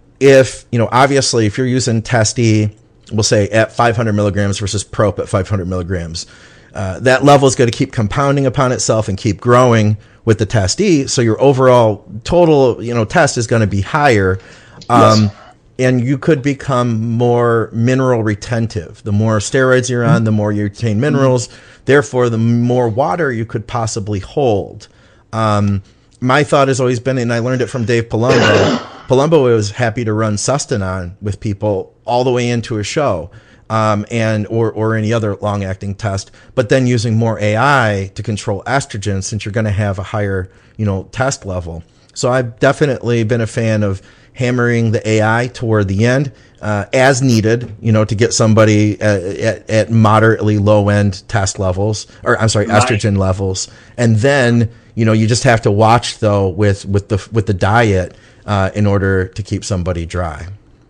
if, you know, obviously if you're using Testy, we'll say at five hundred milligrams versus Prop at five hundred milligrams, uh, that level is going to keep compounding upon itself and keep growing with the Testy. So your overall total, you know, test is going to be higher. Um, yes. And you could become more mineral retentive. The more steroids you're on, the more you retain minerals. Therefore, the more water you could possibly hold. Um, my thought has always been, and I learned it from Dave Palumbo, Palumbo was happy to run Sustanon with people all the way into a show, um, and or or any other long-acting test, but then using more A I to control estrogen, since you're going to have a higher, you know, test level. So I've definitely been a fan of hammering the A I toward the end, uh, as needed, you know, to get somebody at, at, at moderately low end test levels, or I'm sorry, estrogen right. levels. And then, you know, you just have to watch though with, with the, with the diet, uh, in order to keep somebody dry.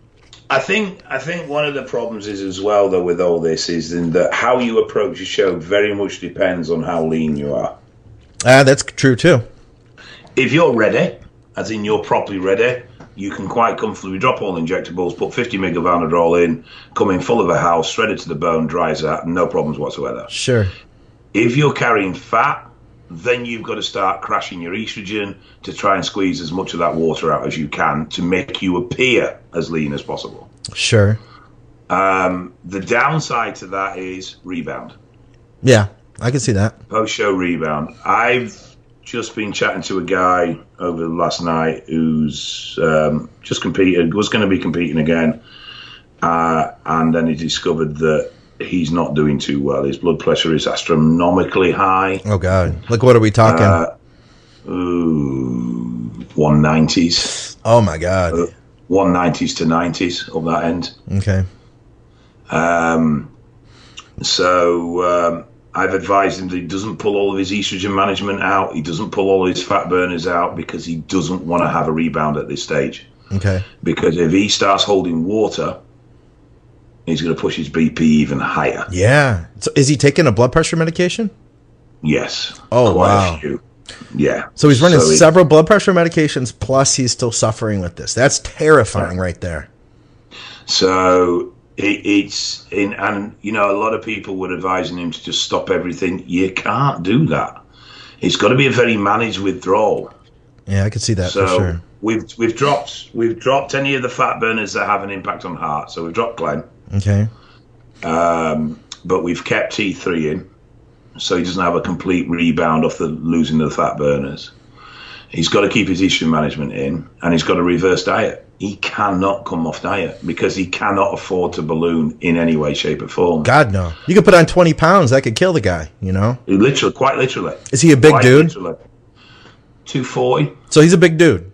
I think, I think one of the problems is as well though with all this is in that how you approach your show very much depends on how lean you are. Uh, that's true too. If you're ready, as in you're properly ready, you can quite comfortably drop all injectables, put fifty meg of Anadrol in, come in full of a house, shredded to the bone, dries out, no problems whatsoever. Sure. If you're carrying fat, then you've got to start crashing your estrogen to try and squeeze as much of that water out as you can to make you appear as lean as possible. Sure. Um, the downside to that is rebound. Yeah, I can see that. Post-show rebound. I've just been chatting to a guy over the last night who's um, just competed, was going to be competing again, uh, and then he discovered that he's not doing too well. His blood pressure is astronomically high. Oh, God. Like, what are we talking? Uh, ooh, one nineties. Oh, my God. Uh, one nineties to nineties of that end. Okay. Um. So... Um, I've advised him that he doesn't pull all of his estrogen management out. He doesn't pull all his fat burners out because he doesn't want to have a rebound at this stage. Okay. Because if he starts holding water, he's going to push his B P even higher. Yeah. So is he taking a blood pressure medication? Yes. Oh, quite wow. A few. Yeah. So he's running so several it, blood pressure medications, plus he's still suffering with this. That's terrifying right there. So It, it's in, and you know, a lot of people were advising him to just stop everything. You can't do that. It's got to be a very managed withdrawal. Yeah, I could see that so for sure. We've we've dropped we've dropped any of the fat burners that have an impact on heart. So we've dropped Glenn. Okay. Um, but we've kept T three in, so he doesn't have a complete rebound off the losing of the fat burners. He's got to keep his issue management in, and he's got to reverse diet. He cannot come off diet because he cannot afford to balloon in any way, shape, or form. God, no. You could put on twenty pounds. That could kill the guy, you know? Literally, quite literally. Is he a big quite dude? Literally. two forty. So he's a big dude.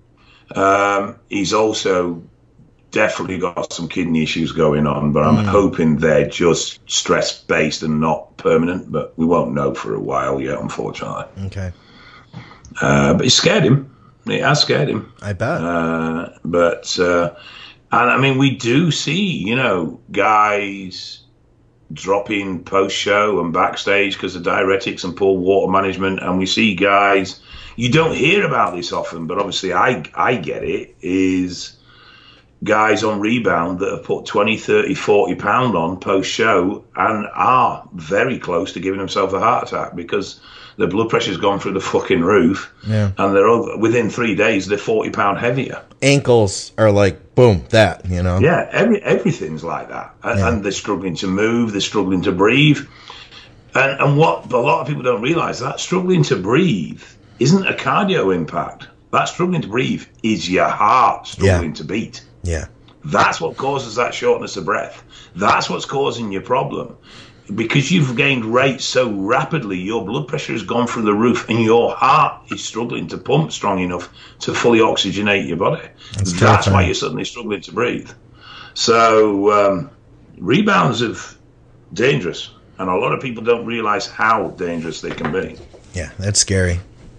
Um, he's also definitely got some kidney issues going on, but I'm mm. hoping they're just stress-based and not permanent, but we won't know for a while yet, unfortunately. Okay. Uh, but it scared him. It has scared him. I bet. Uh, but, uh, and I mean, we do see, you know, guys dropping post-show and backstage because of diuretics and poor water management. And we see guys, you don't hear about this often, but obviously I, I get it, is guys on rebound that have put twenty, thirty, forty pound on post-show and are very close to giving themselves a heart attack because their blood pressure's gone through the fucking roof, yeah. and they're over, within three days they're forty pound heavier. Ankles are like boom, that you know. Yeah, every everything's like that, and, yeah. and they're struggling to move, they're struggling to breathe, and and what a lot of people don't realise, that struggling to breathe isn't a cardio impact. That struggling to breathe is your heart struggling yeah. to beat. Yeah, that's what causes that shortness of breath. That's what's causing your problem. Because you've gained rate so rapidly, your blood pressure has gone through the roof and your heart is struggling to pump strong enough to fully oxygenate your body. That's, That's why you're suddenly struggling to breathe. So um, rebounds are dangerous, and a lot of people don't realize how dangerous they can be. Yeah, that's scary.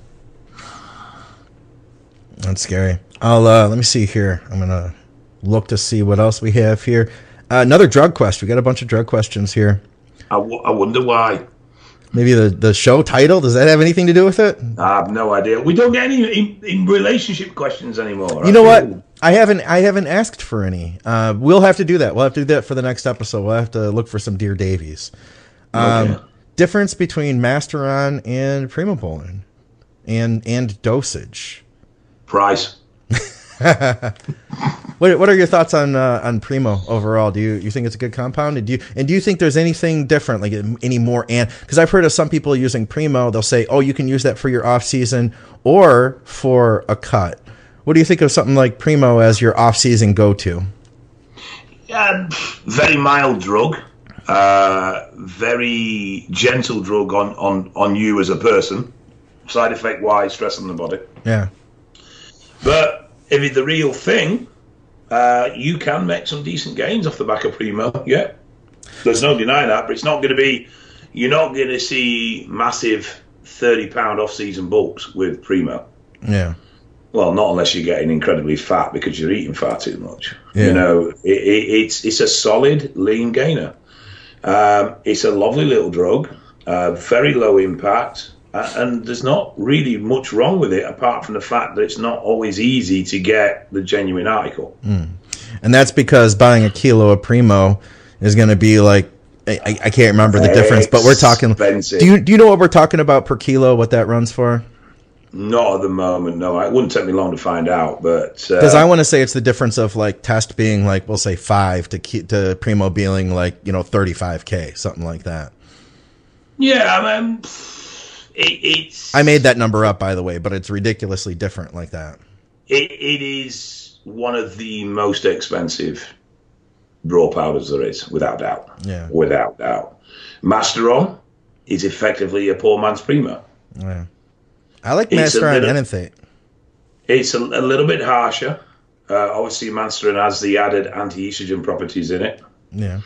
That's scary. I'll uh, let me see here. I'm gonna look to see what else we have here. Uh, another drug question. We got a bunch of drug questions here. I, w- I wonder why. Maybe the, the show title, does that have anything to do with it? I have no idea. We don't get any in, in relationship questions anymore. You know what? I haven't I haven't asked for any. Uh, we'll have to do that. We'll have to do that for the next episode. We'll have to look for some Dear Davies. Um, okay. Difference between Masteron and Primobolan and and dosage. Price. What what are your thoughts on uh, on Primo overall? Do you you think it's a good compound? And do you and do you think there's anything different, like any more? And because I've heard of some people using Primo, they'll say, "Oh, you can use that for your off season or for a cut." What do you think of something like Primo as your off season go to? Yeah, very mild drug, uh, very gentle drug on, on, on you as a person. Side effect wise, stress on the body. Yeah, but if it's the real thing. Uh, you can make some decent gains off the back of Primo, yeah. There's no denying that, but it's not going to be, you're not going to see massive thirty pound off-season bulks with Primo. Yeah. Well, not unless you're getting incredibly fat because you're eating far too much. Yeah. You know, it, it, it's it's a solid lean gainer. Um, it's a lovely little drug, uh, very low impact, uh, and there's not really much wrong with it apart from the fact that it's not always easy to get the genuine article. Mm. And that's because buying a kilo of Primo is going to be like, I, I can't remember the difference, but we're talking. Do you do you know what we're talking about per kilo? What that runs for? Not at the moment, no. It wouldn't take me long to find out, but because uh, I want to say it's the difference of like test being like we'll say five to to Primo being like you know thirty-five K, something like that. Yeah, I mean, it, it's. I made that number up, by the way, but it's ridiculously different like that. It it is one of the most expensive raw powders there is, without doubt. Yeah, without doubt. Masteron is effectively a poor man's Primo. Yeah. I like Masteron and Enanthate. It's a, a little bit harsher. Uh, obviously, Masteron has the added anti-estrogen properties in it. Yeah.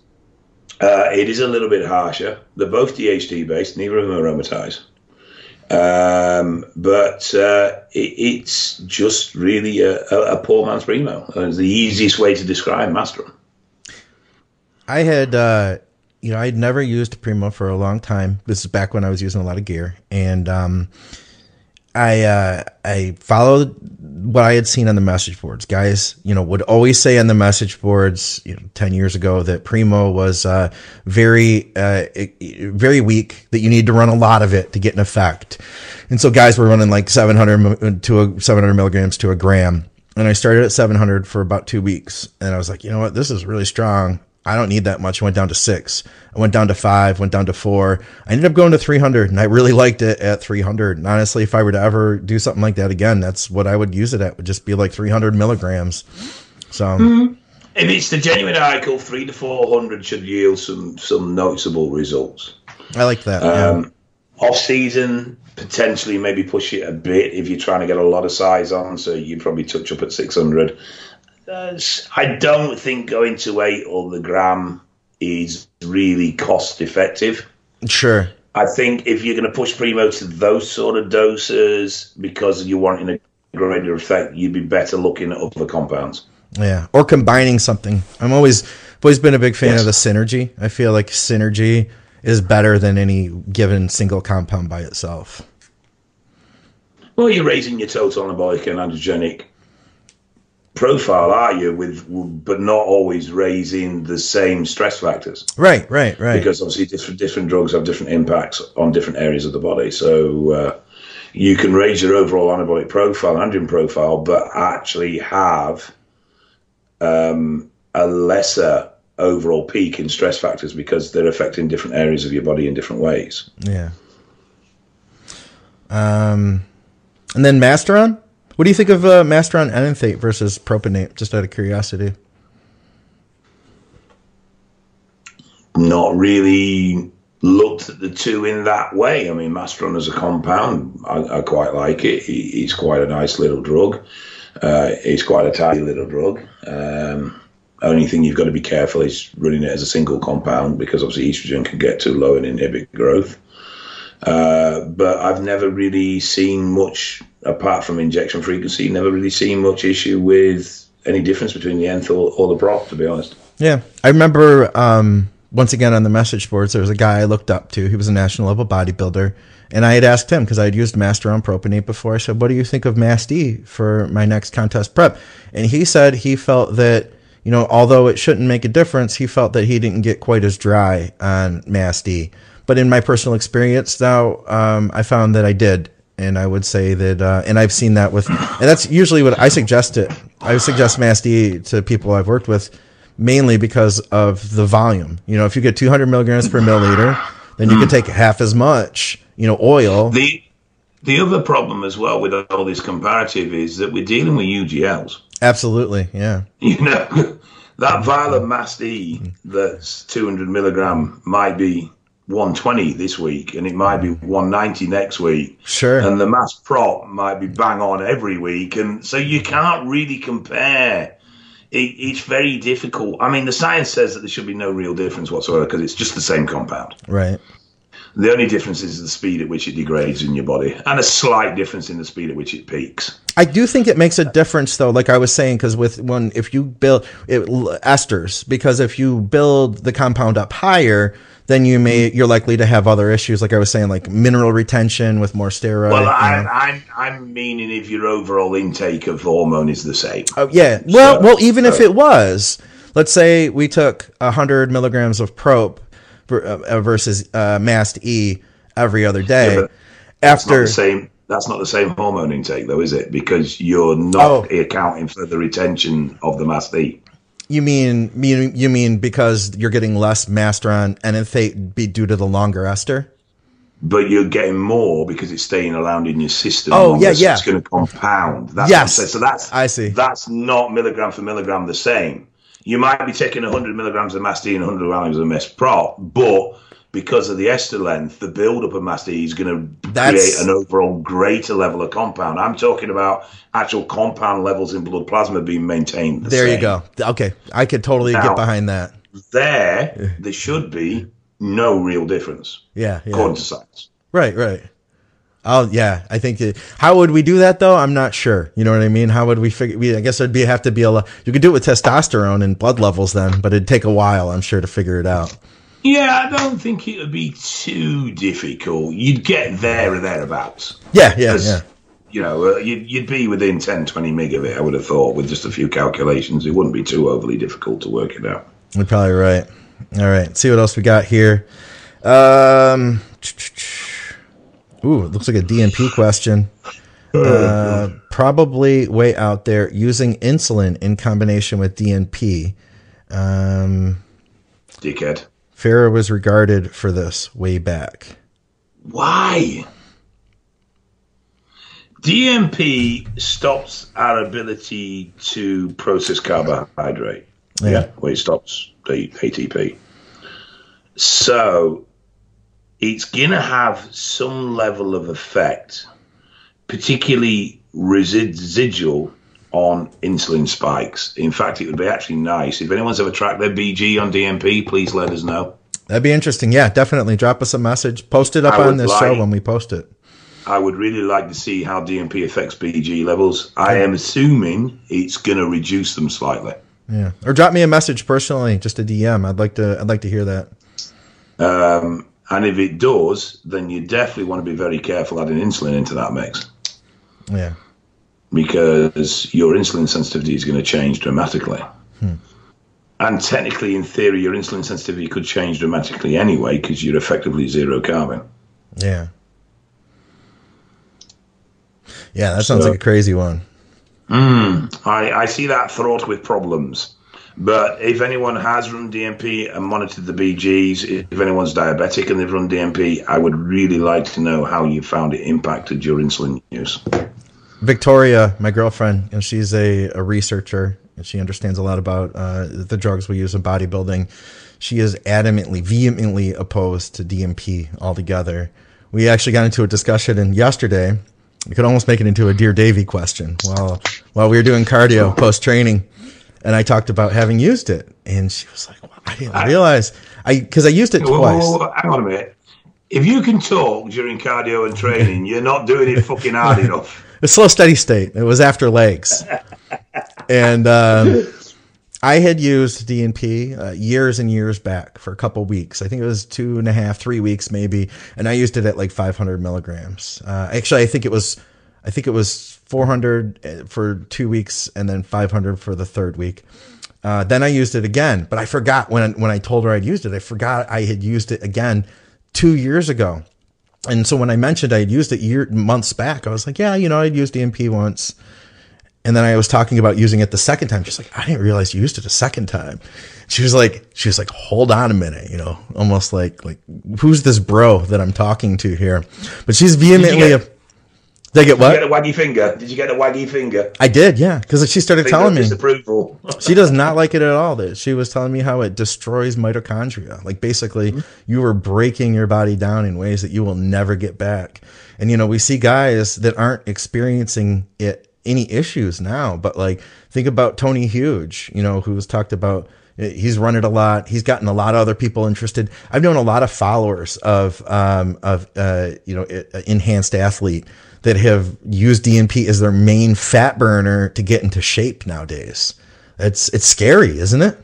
Uh, it is a little bit harsher. They're both D H T based. Neither of them are aromatized. Um, but uh, it, it's just really a, a, a poor man's Primo. It's the easiest way to describe Masteron. I had, uh, you know, I'd never used Primo for a long time. This is back when I was using a lot of gear, and um, I uh, I followed what I had seen on the message boards. Guys, you know, would always say on the message boards, you know, ten years ago that Primo was uh, very uh, very weak. That you need to run a lot of it to get an effect. And so guys were running like seven hundred to a seven hundred milligrams to a gram. And I started at seven hundred for about two weeks. And I was like, you know what, this is really strong. I don't need that much. I went down to six. I went down to five, went down to four. I ended up going to three hundred, and I really liked it at three hundred. And honestly, if I were to ever do something like that again, that's what I would use it at, would just be like three hundred milligrams. So mm-hmm. If it's the genuine article, three to four hundred should yield some, some noticeable results. I like that. Um, yeah. Off season, potentially maybe push it a bit if you're trying to get a lot of size on. So you probably touch up at six hundred. I don't think going to eight or the gram is really cost effective. Sure. I think if you're going to push Primo to those sort of doses because you're wanting a greater effect, you'd be better looking at other compounds. Yeah, or combining something. I'm always always been a big fan yes. of the synergy. I feel like synergy is better than any given single compound by itself. Well, you're raising your total anabolic and androgenic profile, are you, with but not always raising the same stress factors. Right, right, right. Because obviously different different drugs have different impacts on different areas of the body. So uh, you can raise your overall anabolic profile, androgen profile, but actually have um, a lesser overall peak in stress factors because they're affecting different areas of your body in different ways. Yeah. Um, and then Masteron? What do you think of uh, Masteron enanthate versus propionate, just out of curiosity? Not really looked at the two in that way. I mean, Masteron as a compound, I, I quite like it. He, he's quite a nice little drug. Uh, he's quite a tidy little drug. Um, only thing you've got to be careful is running it as a single compound because obviously estrogen can get too low and inhibit growth. Uh, but I've never really seen much, apart from injection frequency, never really seen much issue with any difference between the nth or, or the prop, to be honest. Yeah. I remember, um, once again on the message boards, there was a guy I looked up to. He was a national level bodybuilder. And I had asked him, because I had used Masteron propionate before, I said, what do you think of M A S D for my next contest prep? And he said he felt that, you know, although it shouldn't make a difference, he felt that he didn't get quite as dry on M A S D. But in my personal experience now, um, I found that I did. And I would say that, uh, and I've seen that with, and that's usually what I suggest it. I would suggest M A S D to people I've worked with, mainly because of the volume. You know, if you get two hundred milligrams per milliliter, then you can take half as much, you know, oil. The the other problem as well with all this comparative is that we're dealing with U G Ls. Absolutely, yeah. You know, that vial of M A S D that's two hundred milligram might be one twenty this week, and it might be one ninety next week. Sure. And the M A S prop might be bang on every week, and so you can't really compare. It, it's very difficult. I mean, the science says that there should be no real difference whatsoever because it's just the same compound. Right. The only difference is the speed at which it degrades in your body, and a slight difference in the speed at which it peaks. I do think it makes a difference, though, like I was saying, because with one, if you build it, esters, because if you build the compound up higher, then you may you're likely to have other issues, like I was saying, like mineral retention with more steroid. Well, I, I'm I'm meaning if your overall intake of hormone is the same. Oh yeah, well, so, well, even so. if it was, let's say we took a hundred milligrams of Prop versus uh, M A S D every other day. Yeah, that's after not the same, that's not the same hormone intake, though, is it? Because you're not oh. accounting for the retention of the M A S D. You mean you, you mean because you're getting less Masteron enanthate be due to the longer ester? But you're getting more because it's staying around in your system. Oh, yeah, so yeah. It's going to compound. That's yes. What I'm saying. So that's, I see. That's not milligram for milligram the same. You might be taking one hundred milligrams of M A S D and one hundred milligrams of M A S prop, but because of the ester length, the buildup of M A S D is going to create an overall greater level of compound. I'm talking about actual compound levels in blood plasma being maintained. The there same. you go. Okay, I could totally now, get behind that. There, there should be no real difference. Yeah, yeah. According to science. Right, right. Oh yeah, I think it, how would we do that though? I'm not sure. You know what I mean? How would we figure? We, I guess it'd be have to be a. You could do it with testosterone and blood levels then, but it'd take a while, I'm sure, to figure it out. Yeah, I don't think it would be too difficult. You'd get there or thereabouts. Yeah, yeah, yeah. you know, uh, you'd, you'd be within ten, twenty meg of it, I would have thought, with just a few calculations. It wouldn't be too overly difficult to work it out. You're probably right. All right, let's see what else we got here. Um, ooh, it looks like a D N P question. Uh, probably way out there, using insulin in combination with D N P. Um, Dickhead. Farah was regarded for this way back. Why? D N P stops our ability to process carbohydrate. Yeah. Yeah, well, it stops the A T P. So it's going to have some level of effect, particularly residual, on insulin spikes. In fact, it would be actually nice. If anyone's ever tracked their B G on D N P, please let us know. That'd be interesting. Yeah, definitely. Drop us a message. Post it up I on this like, show when we post it. I would really like to see how D N P affects B G levels. I am assuming it's going to reduce them slightly. Yeah, or drop me a message personally, just a D M. I'd like to. I'd like to hear that. Um, and if it does, then you definitely want to be very careful adding insulin into that mix. Yeah. Because your insulin sensitivity is going to change dramatically. Hmm. And technically, in theory, your insulin sensitivity could change dramatically anyway because you're effectively zero carbon. Yeah. Yeah, that sounds So, like a crazy one. Mm, I, I see that fraught with problems. But if anyone has run D N P and monitored the B Gs, if anyone's diabetic and they've run D N P, I would really like to know how you found it impacted your insulin use. Victoria, my girlfriend, and she's a, a researcher, and she understands a lot about uh, the drugs we use in bodybuilding. She is adamantly, vehemently opposed to D N P altogether. We actually got into a discussion, and yesterday, we could almost make it into a Dear Davy question while while we were doing cardio post-training, and I talked about having used it, and she was like, well, I didn't realize, I because I used it Whoa, twice. whoa, whoa, hang on a minute. If you can talk during cardio and training, you're not doing it fucking hard enough. A slow, steady state. It was after legs. And um, I had used D N P uh, years and years back for a couple weeks. I think it was two and a half, three weeks maybe. And I used it at like five hundred milligrams. Uh, actually, I think it was, I think it was four hundred for two weeks and then five hundred for the third week. Uh, then I used it again, but I forgot when, when I told her I'd used it, I forgot I had used it again two years ago. And so when I mentioned I had used it year months back, I was like, yeah, you know, I'd used D N P once. And then I was talking about using it the second time. She's like, I didn't realize you used it a second time. She was like, she was like, hold on a minute, you know, almost like, like, who's this bro that I'm talking to here? But she's vehemently, a, did I get what? Did you get a waggy finger? Did you get a waggy finger? I did, yeah. Because she started Finger telling me. Disapproval. She does not like it at all. That she was telling me how it destroys mitochondria. Like basically mm-hmm. you are breaking your body down in ways that you will never get back. And, you know, we see guys that aren't experiencing it, any issues now, but like think about Tony Huge, you know, who's talked about, he's run it a lot. He's gotten a lot of other people interested. I've known a lot of followers of, um, of, uh, you know, enhanced athlete that have used D N P as their main fat burner to get into shape nowadays. It's, it's scary, isn't it?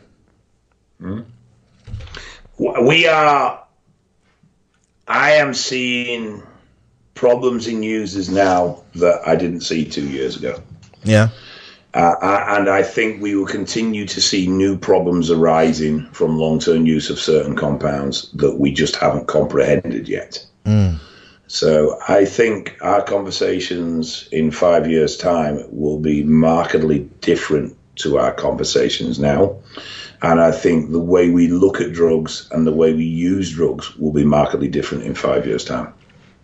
Mm-hmm. We are, I am seeing problems in users now that I didn't see two years ago. Yeah. Uh, and I think we will continue to see new problems arising from long-term use of certain compounds that we just haven't comprehended yet. Mm. So I think our conversations in five years' time will be markedly different to our conversations now. And I think the way we look at drugs and the way we use drugs will be markedly different in five years' time.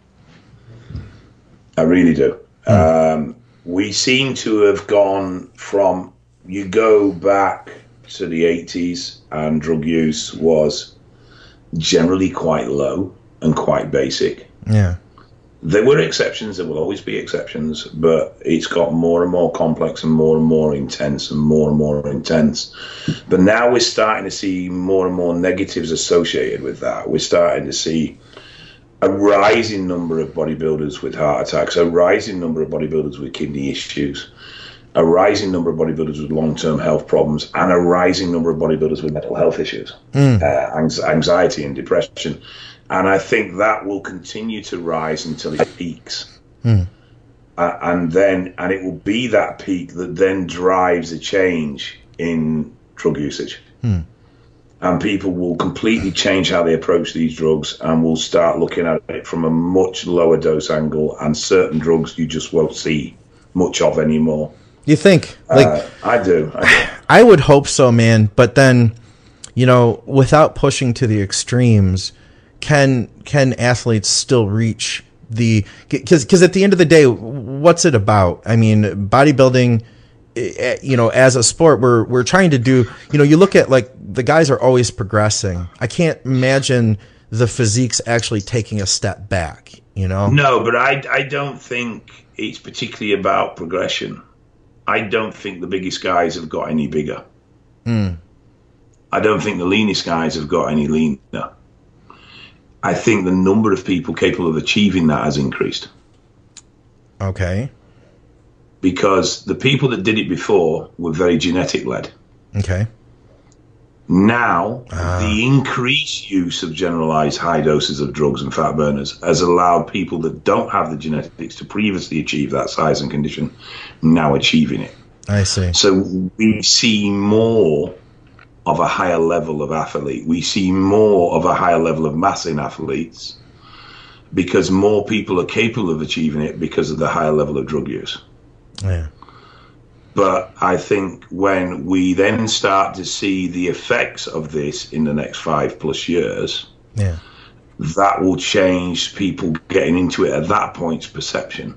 I really do. Mm. Um, we seem to have gone from, you go back to the eighties and drug use was generally quite low and quite basic. Yeah. There were exceptions, there will always be exceptions, but it's got more and more complex and more and more intense and more and more intense. But now we're starting to see more and more negatives associated with that. We're starting to see a rising number of bodybuilders with heart attacks, a rising number of bodybuilders with kidney issues, a rising number of bodybuilders with long-term health problems, and a rising number of bodybuilders with mental health issues, mm. uh, anxiety and depression. And I think that will continue to rise until it peaks. Mm. uh, and then and it will be that peak that then drives a change in drug usage. Hmm. And people will completely change how they approach these drugs, and will start looking at it from a much lower dose angle, and certain drugs you just won't see much of anymore. You think? Like uh, I do. I do. I would hope so, man. But then, you know, without pushing to the extremes, can can athletes still reach the? Because because at the end of the day, what's it about? I mean, bodybuilding, you know, as a sport, we're we're trying to do. You know, you look at like the guys are always progressing. I can't imagine the physiques actually taking a step back. You know? No, but I I don't think it's particularly about progression. I don't think the biggest guys have got any bigger. Mm. I don't think the leanest guys have got any leaner. I think the number of people capable of achieving that has increased. Okay. Because the people that did it before were very genetic led. Okay. Now, Ah. the increased use of generalized high doses of drugs and fat burners has allowed people that don't have the genetics to previously achieve that size and condition now achieving it. I see. So we see more of a higher level of athlete. We see more of a higher level of mass in athletes because more people are capable of achieving it because of the higher level of drug use. Yeah. But I think when we then start to see the effects of this in the next five plus years, Yeah. that will change people getting into it at that point's perception.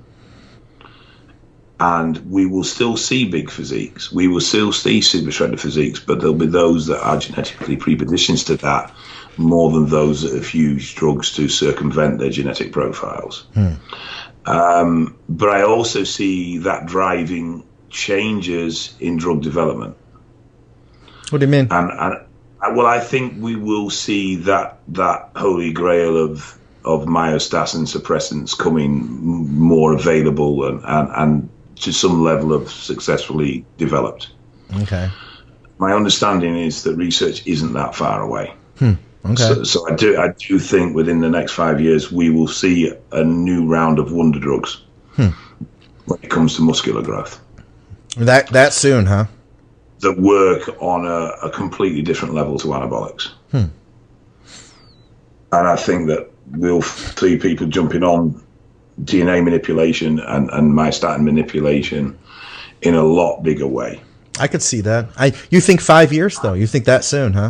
And we will still see big physiques. We will still see super shredder physiques, but there'll be those that are genetically predisposed to that more than those that have used drugs to circumvent their genetic profiles. Hmm. Um, but I also see that driving changes in drug development. What do you mean? And, and well, I think we will see that that holy grail of of myostatin suppressants coming more available and, and, and to some level of successfully developed. Okay. My understanding is that research isn't that far away. Hmm. Okay. So, so I do I do think within the next five years we will see a new round of wonder drugs Hmm. when it comes to muscular growth. That that soon, huh? That work on a, a completely different level to anabolics. Hmm. And I think that we'll see people jumping on D N A manipulation and, and myostatin manipulation in a lot bigger way. I could see that. I you think five years though? You think that soon, huh?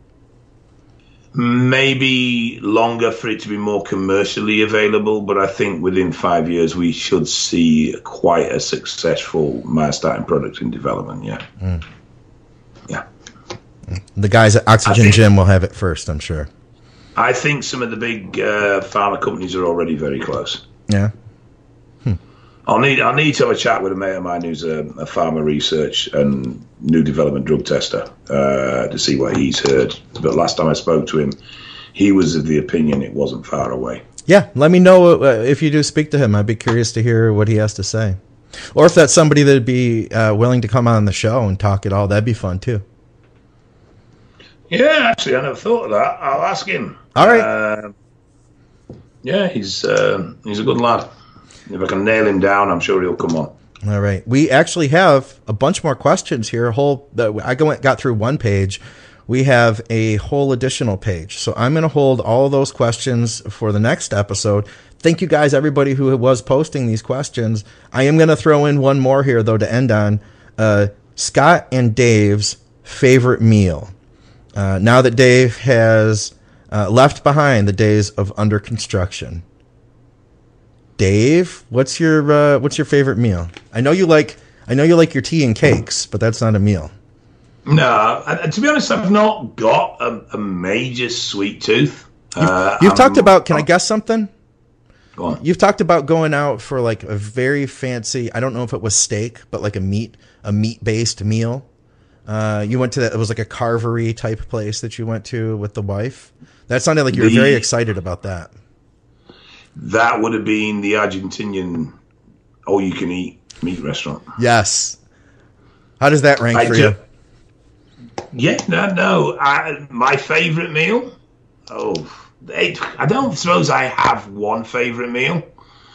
Maybe longer for it to be more commercially available, but I think within five years we should see quite a successful myostatin product in development. Yeah, Mm. yeah. The guys at Oxygen think- Gym will have it first, I'm sure. I think some of the big uh, pharma companies are already very close. Yeah. I'll need I'll need to have a chat with a mate of mine who's a, a pharma research and new development drug tester uh, to see what he's heard. But last time I spoke to him, he was of the opinion it wasn't far away. Yeah, let me know uh, if you do speak to him. I'd be curious to hear what he has to say. Or if that's somebody that'd be uh, willing to come on the show and talk it all, that'd be fun too. Yeah, actually, I never thought of that. I'll ask him. All right. Uh, yeah, he's uh, he's a good lad. If I can nail him down, I'm sure he'll come on. All right. We actually have a bunch more questions here. A whole I got through one page. We have a whole additional page. So I'm going to hold all of those questions for the next episode. Thank you guys, everybody who was posting these questions. I am going to throw in one more here, though, to end on. Uh, Scott and Dave's favorite meal. Uh, now that Dave has uh, left behind the days of under construction. Dave, what's your uh, what's your favorite meal? I know you like I know you like your tea and cakes, but that's not a meal. No, and to be honest, I've not got a, a major sweet tooth. You've, Uh, you've I'm- talked about. Can I guess something? Go on. You've talked about going out for like a very fancy. I don't know if it was steak, but like a meat a meat based meal. Uh, you went to that. It was like a carvery type place that you went to with the wife. That sounded like you were The- very excited about that. That would have been the Argentinian all-you-can-eat meat restaurant. Yes. How does that rank I for ju- you? Yeah, no, no. I, my favorite meal? Oh, it, I don't suppose I have one favorite meal.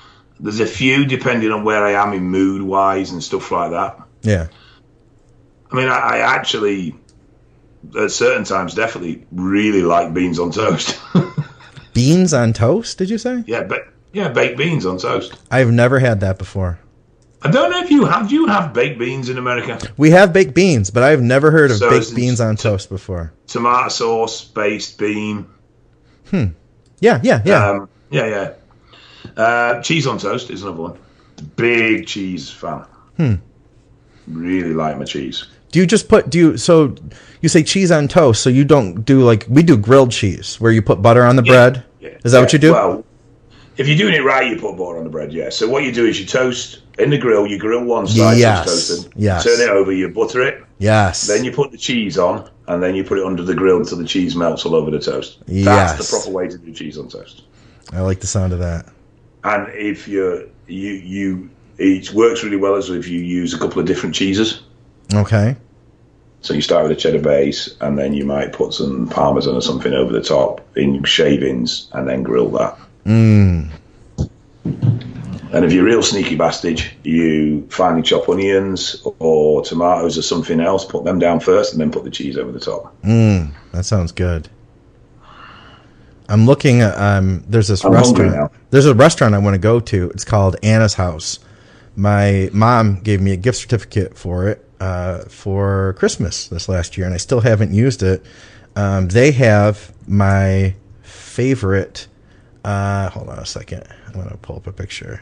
there's a few depending on where I am in mood wise and stuff like that. Yeah. I mean, I, I actually at certain times definitely really like beans on toast. Beans on toast? Did you say? Yeah, but yeah, baked beans on toast. I've never had that before. I don't know if you have. Do you have baked beans in America? We have baked beans, but I've never heard of So baked it's- beans on toast before. Tomato sauce based bean. Yeah, yeah, yeah. Um, yeah, yeah. Uh, cheese on toast is another one. Big cheese fan. Hmm. Really like my cheese. Do you just put, do you, so you say cheese on toast, so you don't do like, we do grilled cheese, where you put butter on the bread? Yeah. Is that Yeah, what you do? Well, if you're doing it right, you put butter on the bread, yeah. So what you do is you toast in the grill, you grill one side, Yes, so it's toasted. yes. Turn it over, you butter it. Yes. Then you put the cheese on, and then you put it under the grill until the cheese melts all over the toast. Yes. That's the proper way to do cheese on toast. I like the sound of that. And if you're, you, you, it works really well as if you use a couple of different cheeses. Okay. So you start with a cheddar base, and then you might put some parmesan or something over the top in shavings, and then grill that. Mmm. And if you're a real sneaky bastard, you finely chop onions or tomatoes or something else, put them down first, and then put the cheese over the top. Mmm. That sounds good. I'm looking at, um, there's this I'm hungry restaurant. now. There's a restaurant I want to go to. It's called Anna's House. My mom gave me a gift certificate for it uh, for Christmas this last year, and I still haven't used it. Um, they have my favorite. Uh, hold on a second. I'm going to pull up a picture.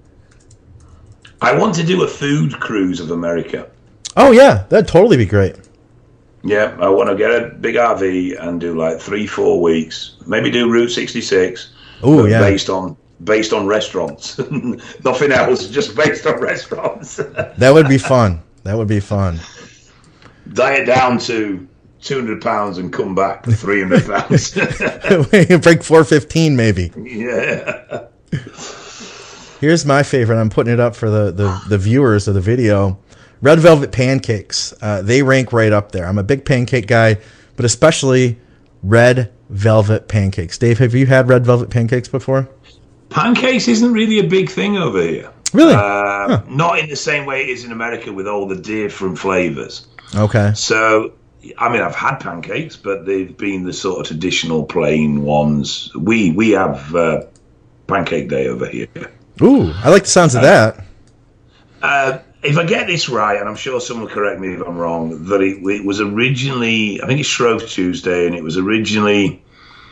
I want to do a food cruise of America. Oh, yeah. That'd totally be great. Yeah, I want to get a big R V and do like three, four weeks. Maybe do Route sixty-six. Oh, but yeah. Based on based on restaurants, nothing else. Just based on restaurants. That would be fun. That would be fun. Diet down to two hundred pounds and come back to three hundred pounds. Break four fifteen, maybe. Yeah. Here's my favorite. I'm putting it up for the, the, the viewers of the video. Red Velvet pancakes. Uh, they rank right up there. I'm a big pancake guy, but especially Red Velvet pancakes. Dave, have you had Red Velvet pancakes before? Pancakes isn't really a big thing over here. Really? Uh, Huh. Not in the same way it is in America with all the different flavors. Okay. So, I mean, I've had pancakes, but they've been the sort of traditional plain ones. We we have uh, pancake day over here. Ooh, I like the sounds of that. Uh, if I get this right, and I'm sure someone will correct me if I'm wrong, that it, it was originally, I think it's Shrove Tuesday, and it was originally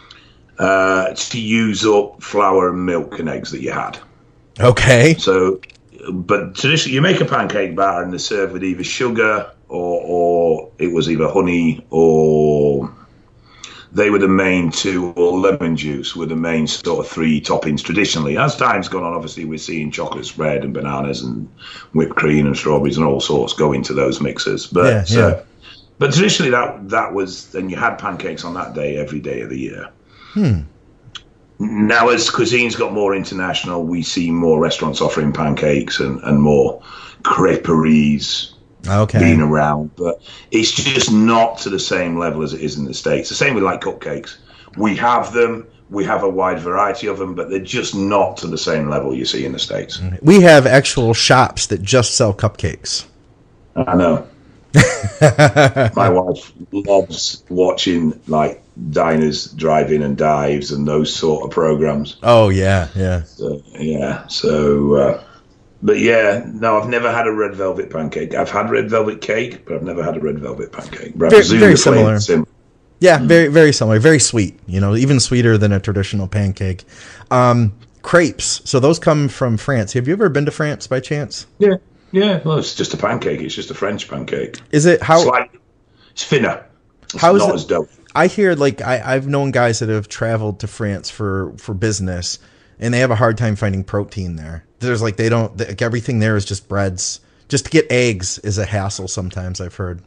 uh, to use up flour and milk and eggs that you had. Okay. So, but traditionally, you make a pancake batter and they're served with either sugar or, or it was either honey or they were the main two, or lemon juice were the main sort of three toppings traditionally. As time's gone on, obviously, we're seeing chocolate spread and bananas and whipped cream and strawberries and all sorts go into those mixers. But Yeah, yeah. Uh, but traditionally, that that was, and you had pancakes on that day every day of the year. Hmm. Now, as cuisine's got more international, we see more restaurants offering pancakes and, and more creperies Okay. being around. But it's just not to the same level as it is in the States. The same with like cupcakes. We have them. We have a wide variety of them, but they're just not to the same level you see in the States. We have actual shops that just sell cupcakes. I know. My wife loves watching like diners, drive-in and dives and those sort of programs. Oh, yeah, yeah. So, yeah, so, uh, but yeah, no, I've never had a red velvet pancake. I've had red velvet cake, but I've never had a red velvet pancake. But I Very- presume very the flavor's similar. sim- Yeah, very, very similar. Very sweet, you know, even sweeter than a traditional pancake. Um, crepes. So those come from France. Have you ever been to France by chance? Yeah, yeah. Well, it's just a pancake. It's just a French pancake. Is it how? It's like, it's thinner. It's How is not it- as dough. I hear like I, I've known guys that have traveled to France for, for business, and they have a hard time finding protein there. There's like they don't like, everything there is just breads. Just to get eggs is a hassle sometimes. I've heard.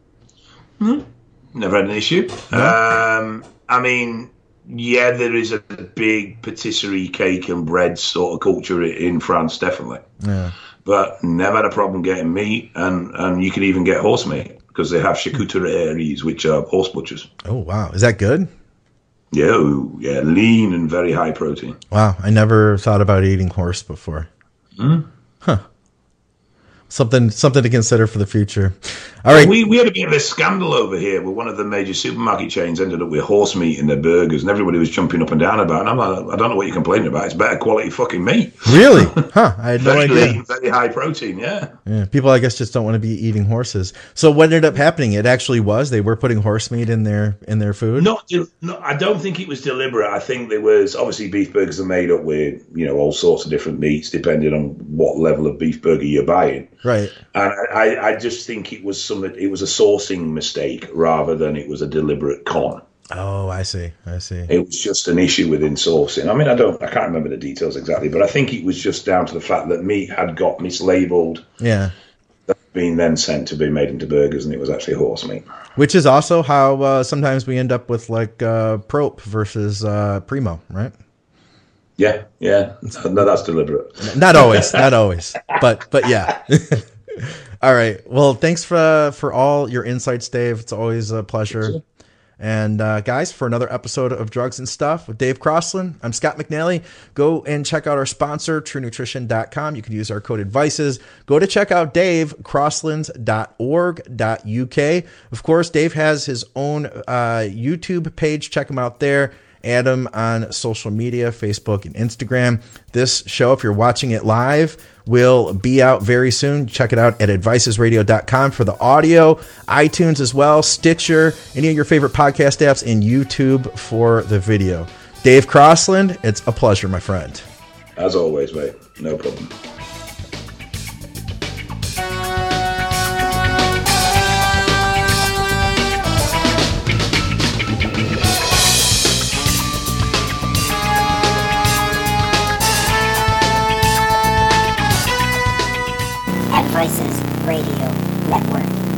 Never had an issue. Um, I mean, yeah, there is a big patisserie, cake and bread sort of culture in France, definitely. Yeah. But never had a problem getting meat, and, and you can even get horse meat because they have charcuteries, which are horse butchers. Oh wow, is that good? Yeah, ooh, yeah, lean and very high protein. Wow, I never thought about eating horse before. Mm. Huh. Something something to consider for the future. All right. We we had a bit of a scandal over here where one of the major supermarket chains ended up with horse meat in their burgers, and everybody was jumping up and down about it. And I'm like, I don't know what you're complaining about. It's better quality fucking meat. Really? Huh. I had no very idea. lean, very high protein, yeah. Yeah. People, I guess, just don't want to be eating horses. So what ended up happening? It actually was they were putting horse meat in their in their food? Not, no, I don't think it was deliberate. I think there was, obviously, beef burgers are made up with, you know, all sorts of different meats depending on what level of beef burger you're buying. Right. And I, I just think it was some, it was a sourcing mistake rather than it was a deliberate con. Oh, I see. I see. It was just an issue within sourcing. I mean, I don't, I can't remember the details exactly, but I think it was just down to the fact that meat had got mislabeled. Yeah. Being then sent to be made into burgers, and it was actually horse meat. Which is also how uh, sometimes we end up with like uh, Prop versus uh, Primo, right? Yeah, yeah. No, that's deliberate. Not always, not always, but but yeah. All right. Well, thanks for for all your insights, Dave. It's always a pleasure. And uh, guys, for another episode of Drugs and Stuff with Dave Crossland, I'm Scott McNally. Go and check out our sponsor, true nutrition dot com. You can use our code ADVICES. Go to check out dave crosslands dot org dot U K. Of course, Dave has his own uh, YouTube page. Check him out there. Add him on social media, Facebook and Instagram. This show, if you're watching it live, will be out very soon. Check it out at advices radio dot com for the audio, iTunes as well, Stitcher, any of your favorite podcast apps, and YouTube for the video. Dave Crossland, it's a pleasure, my friend. As always, mate. No problem. Advices Radio Network.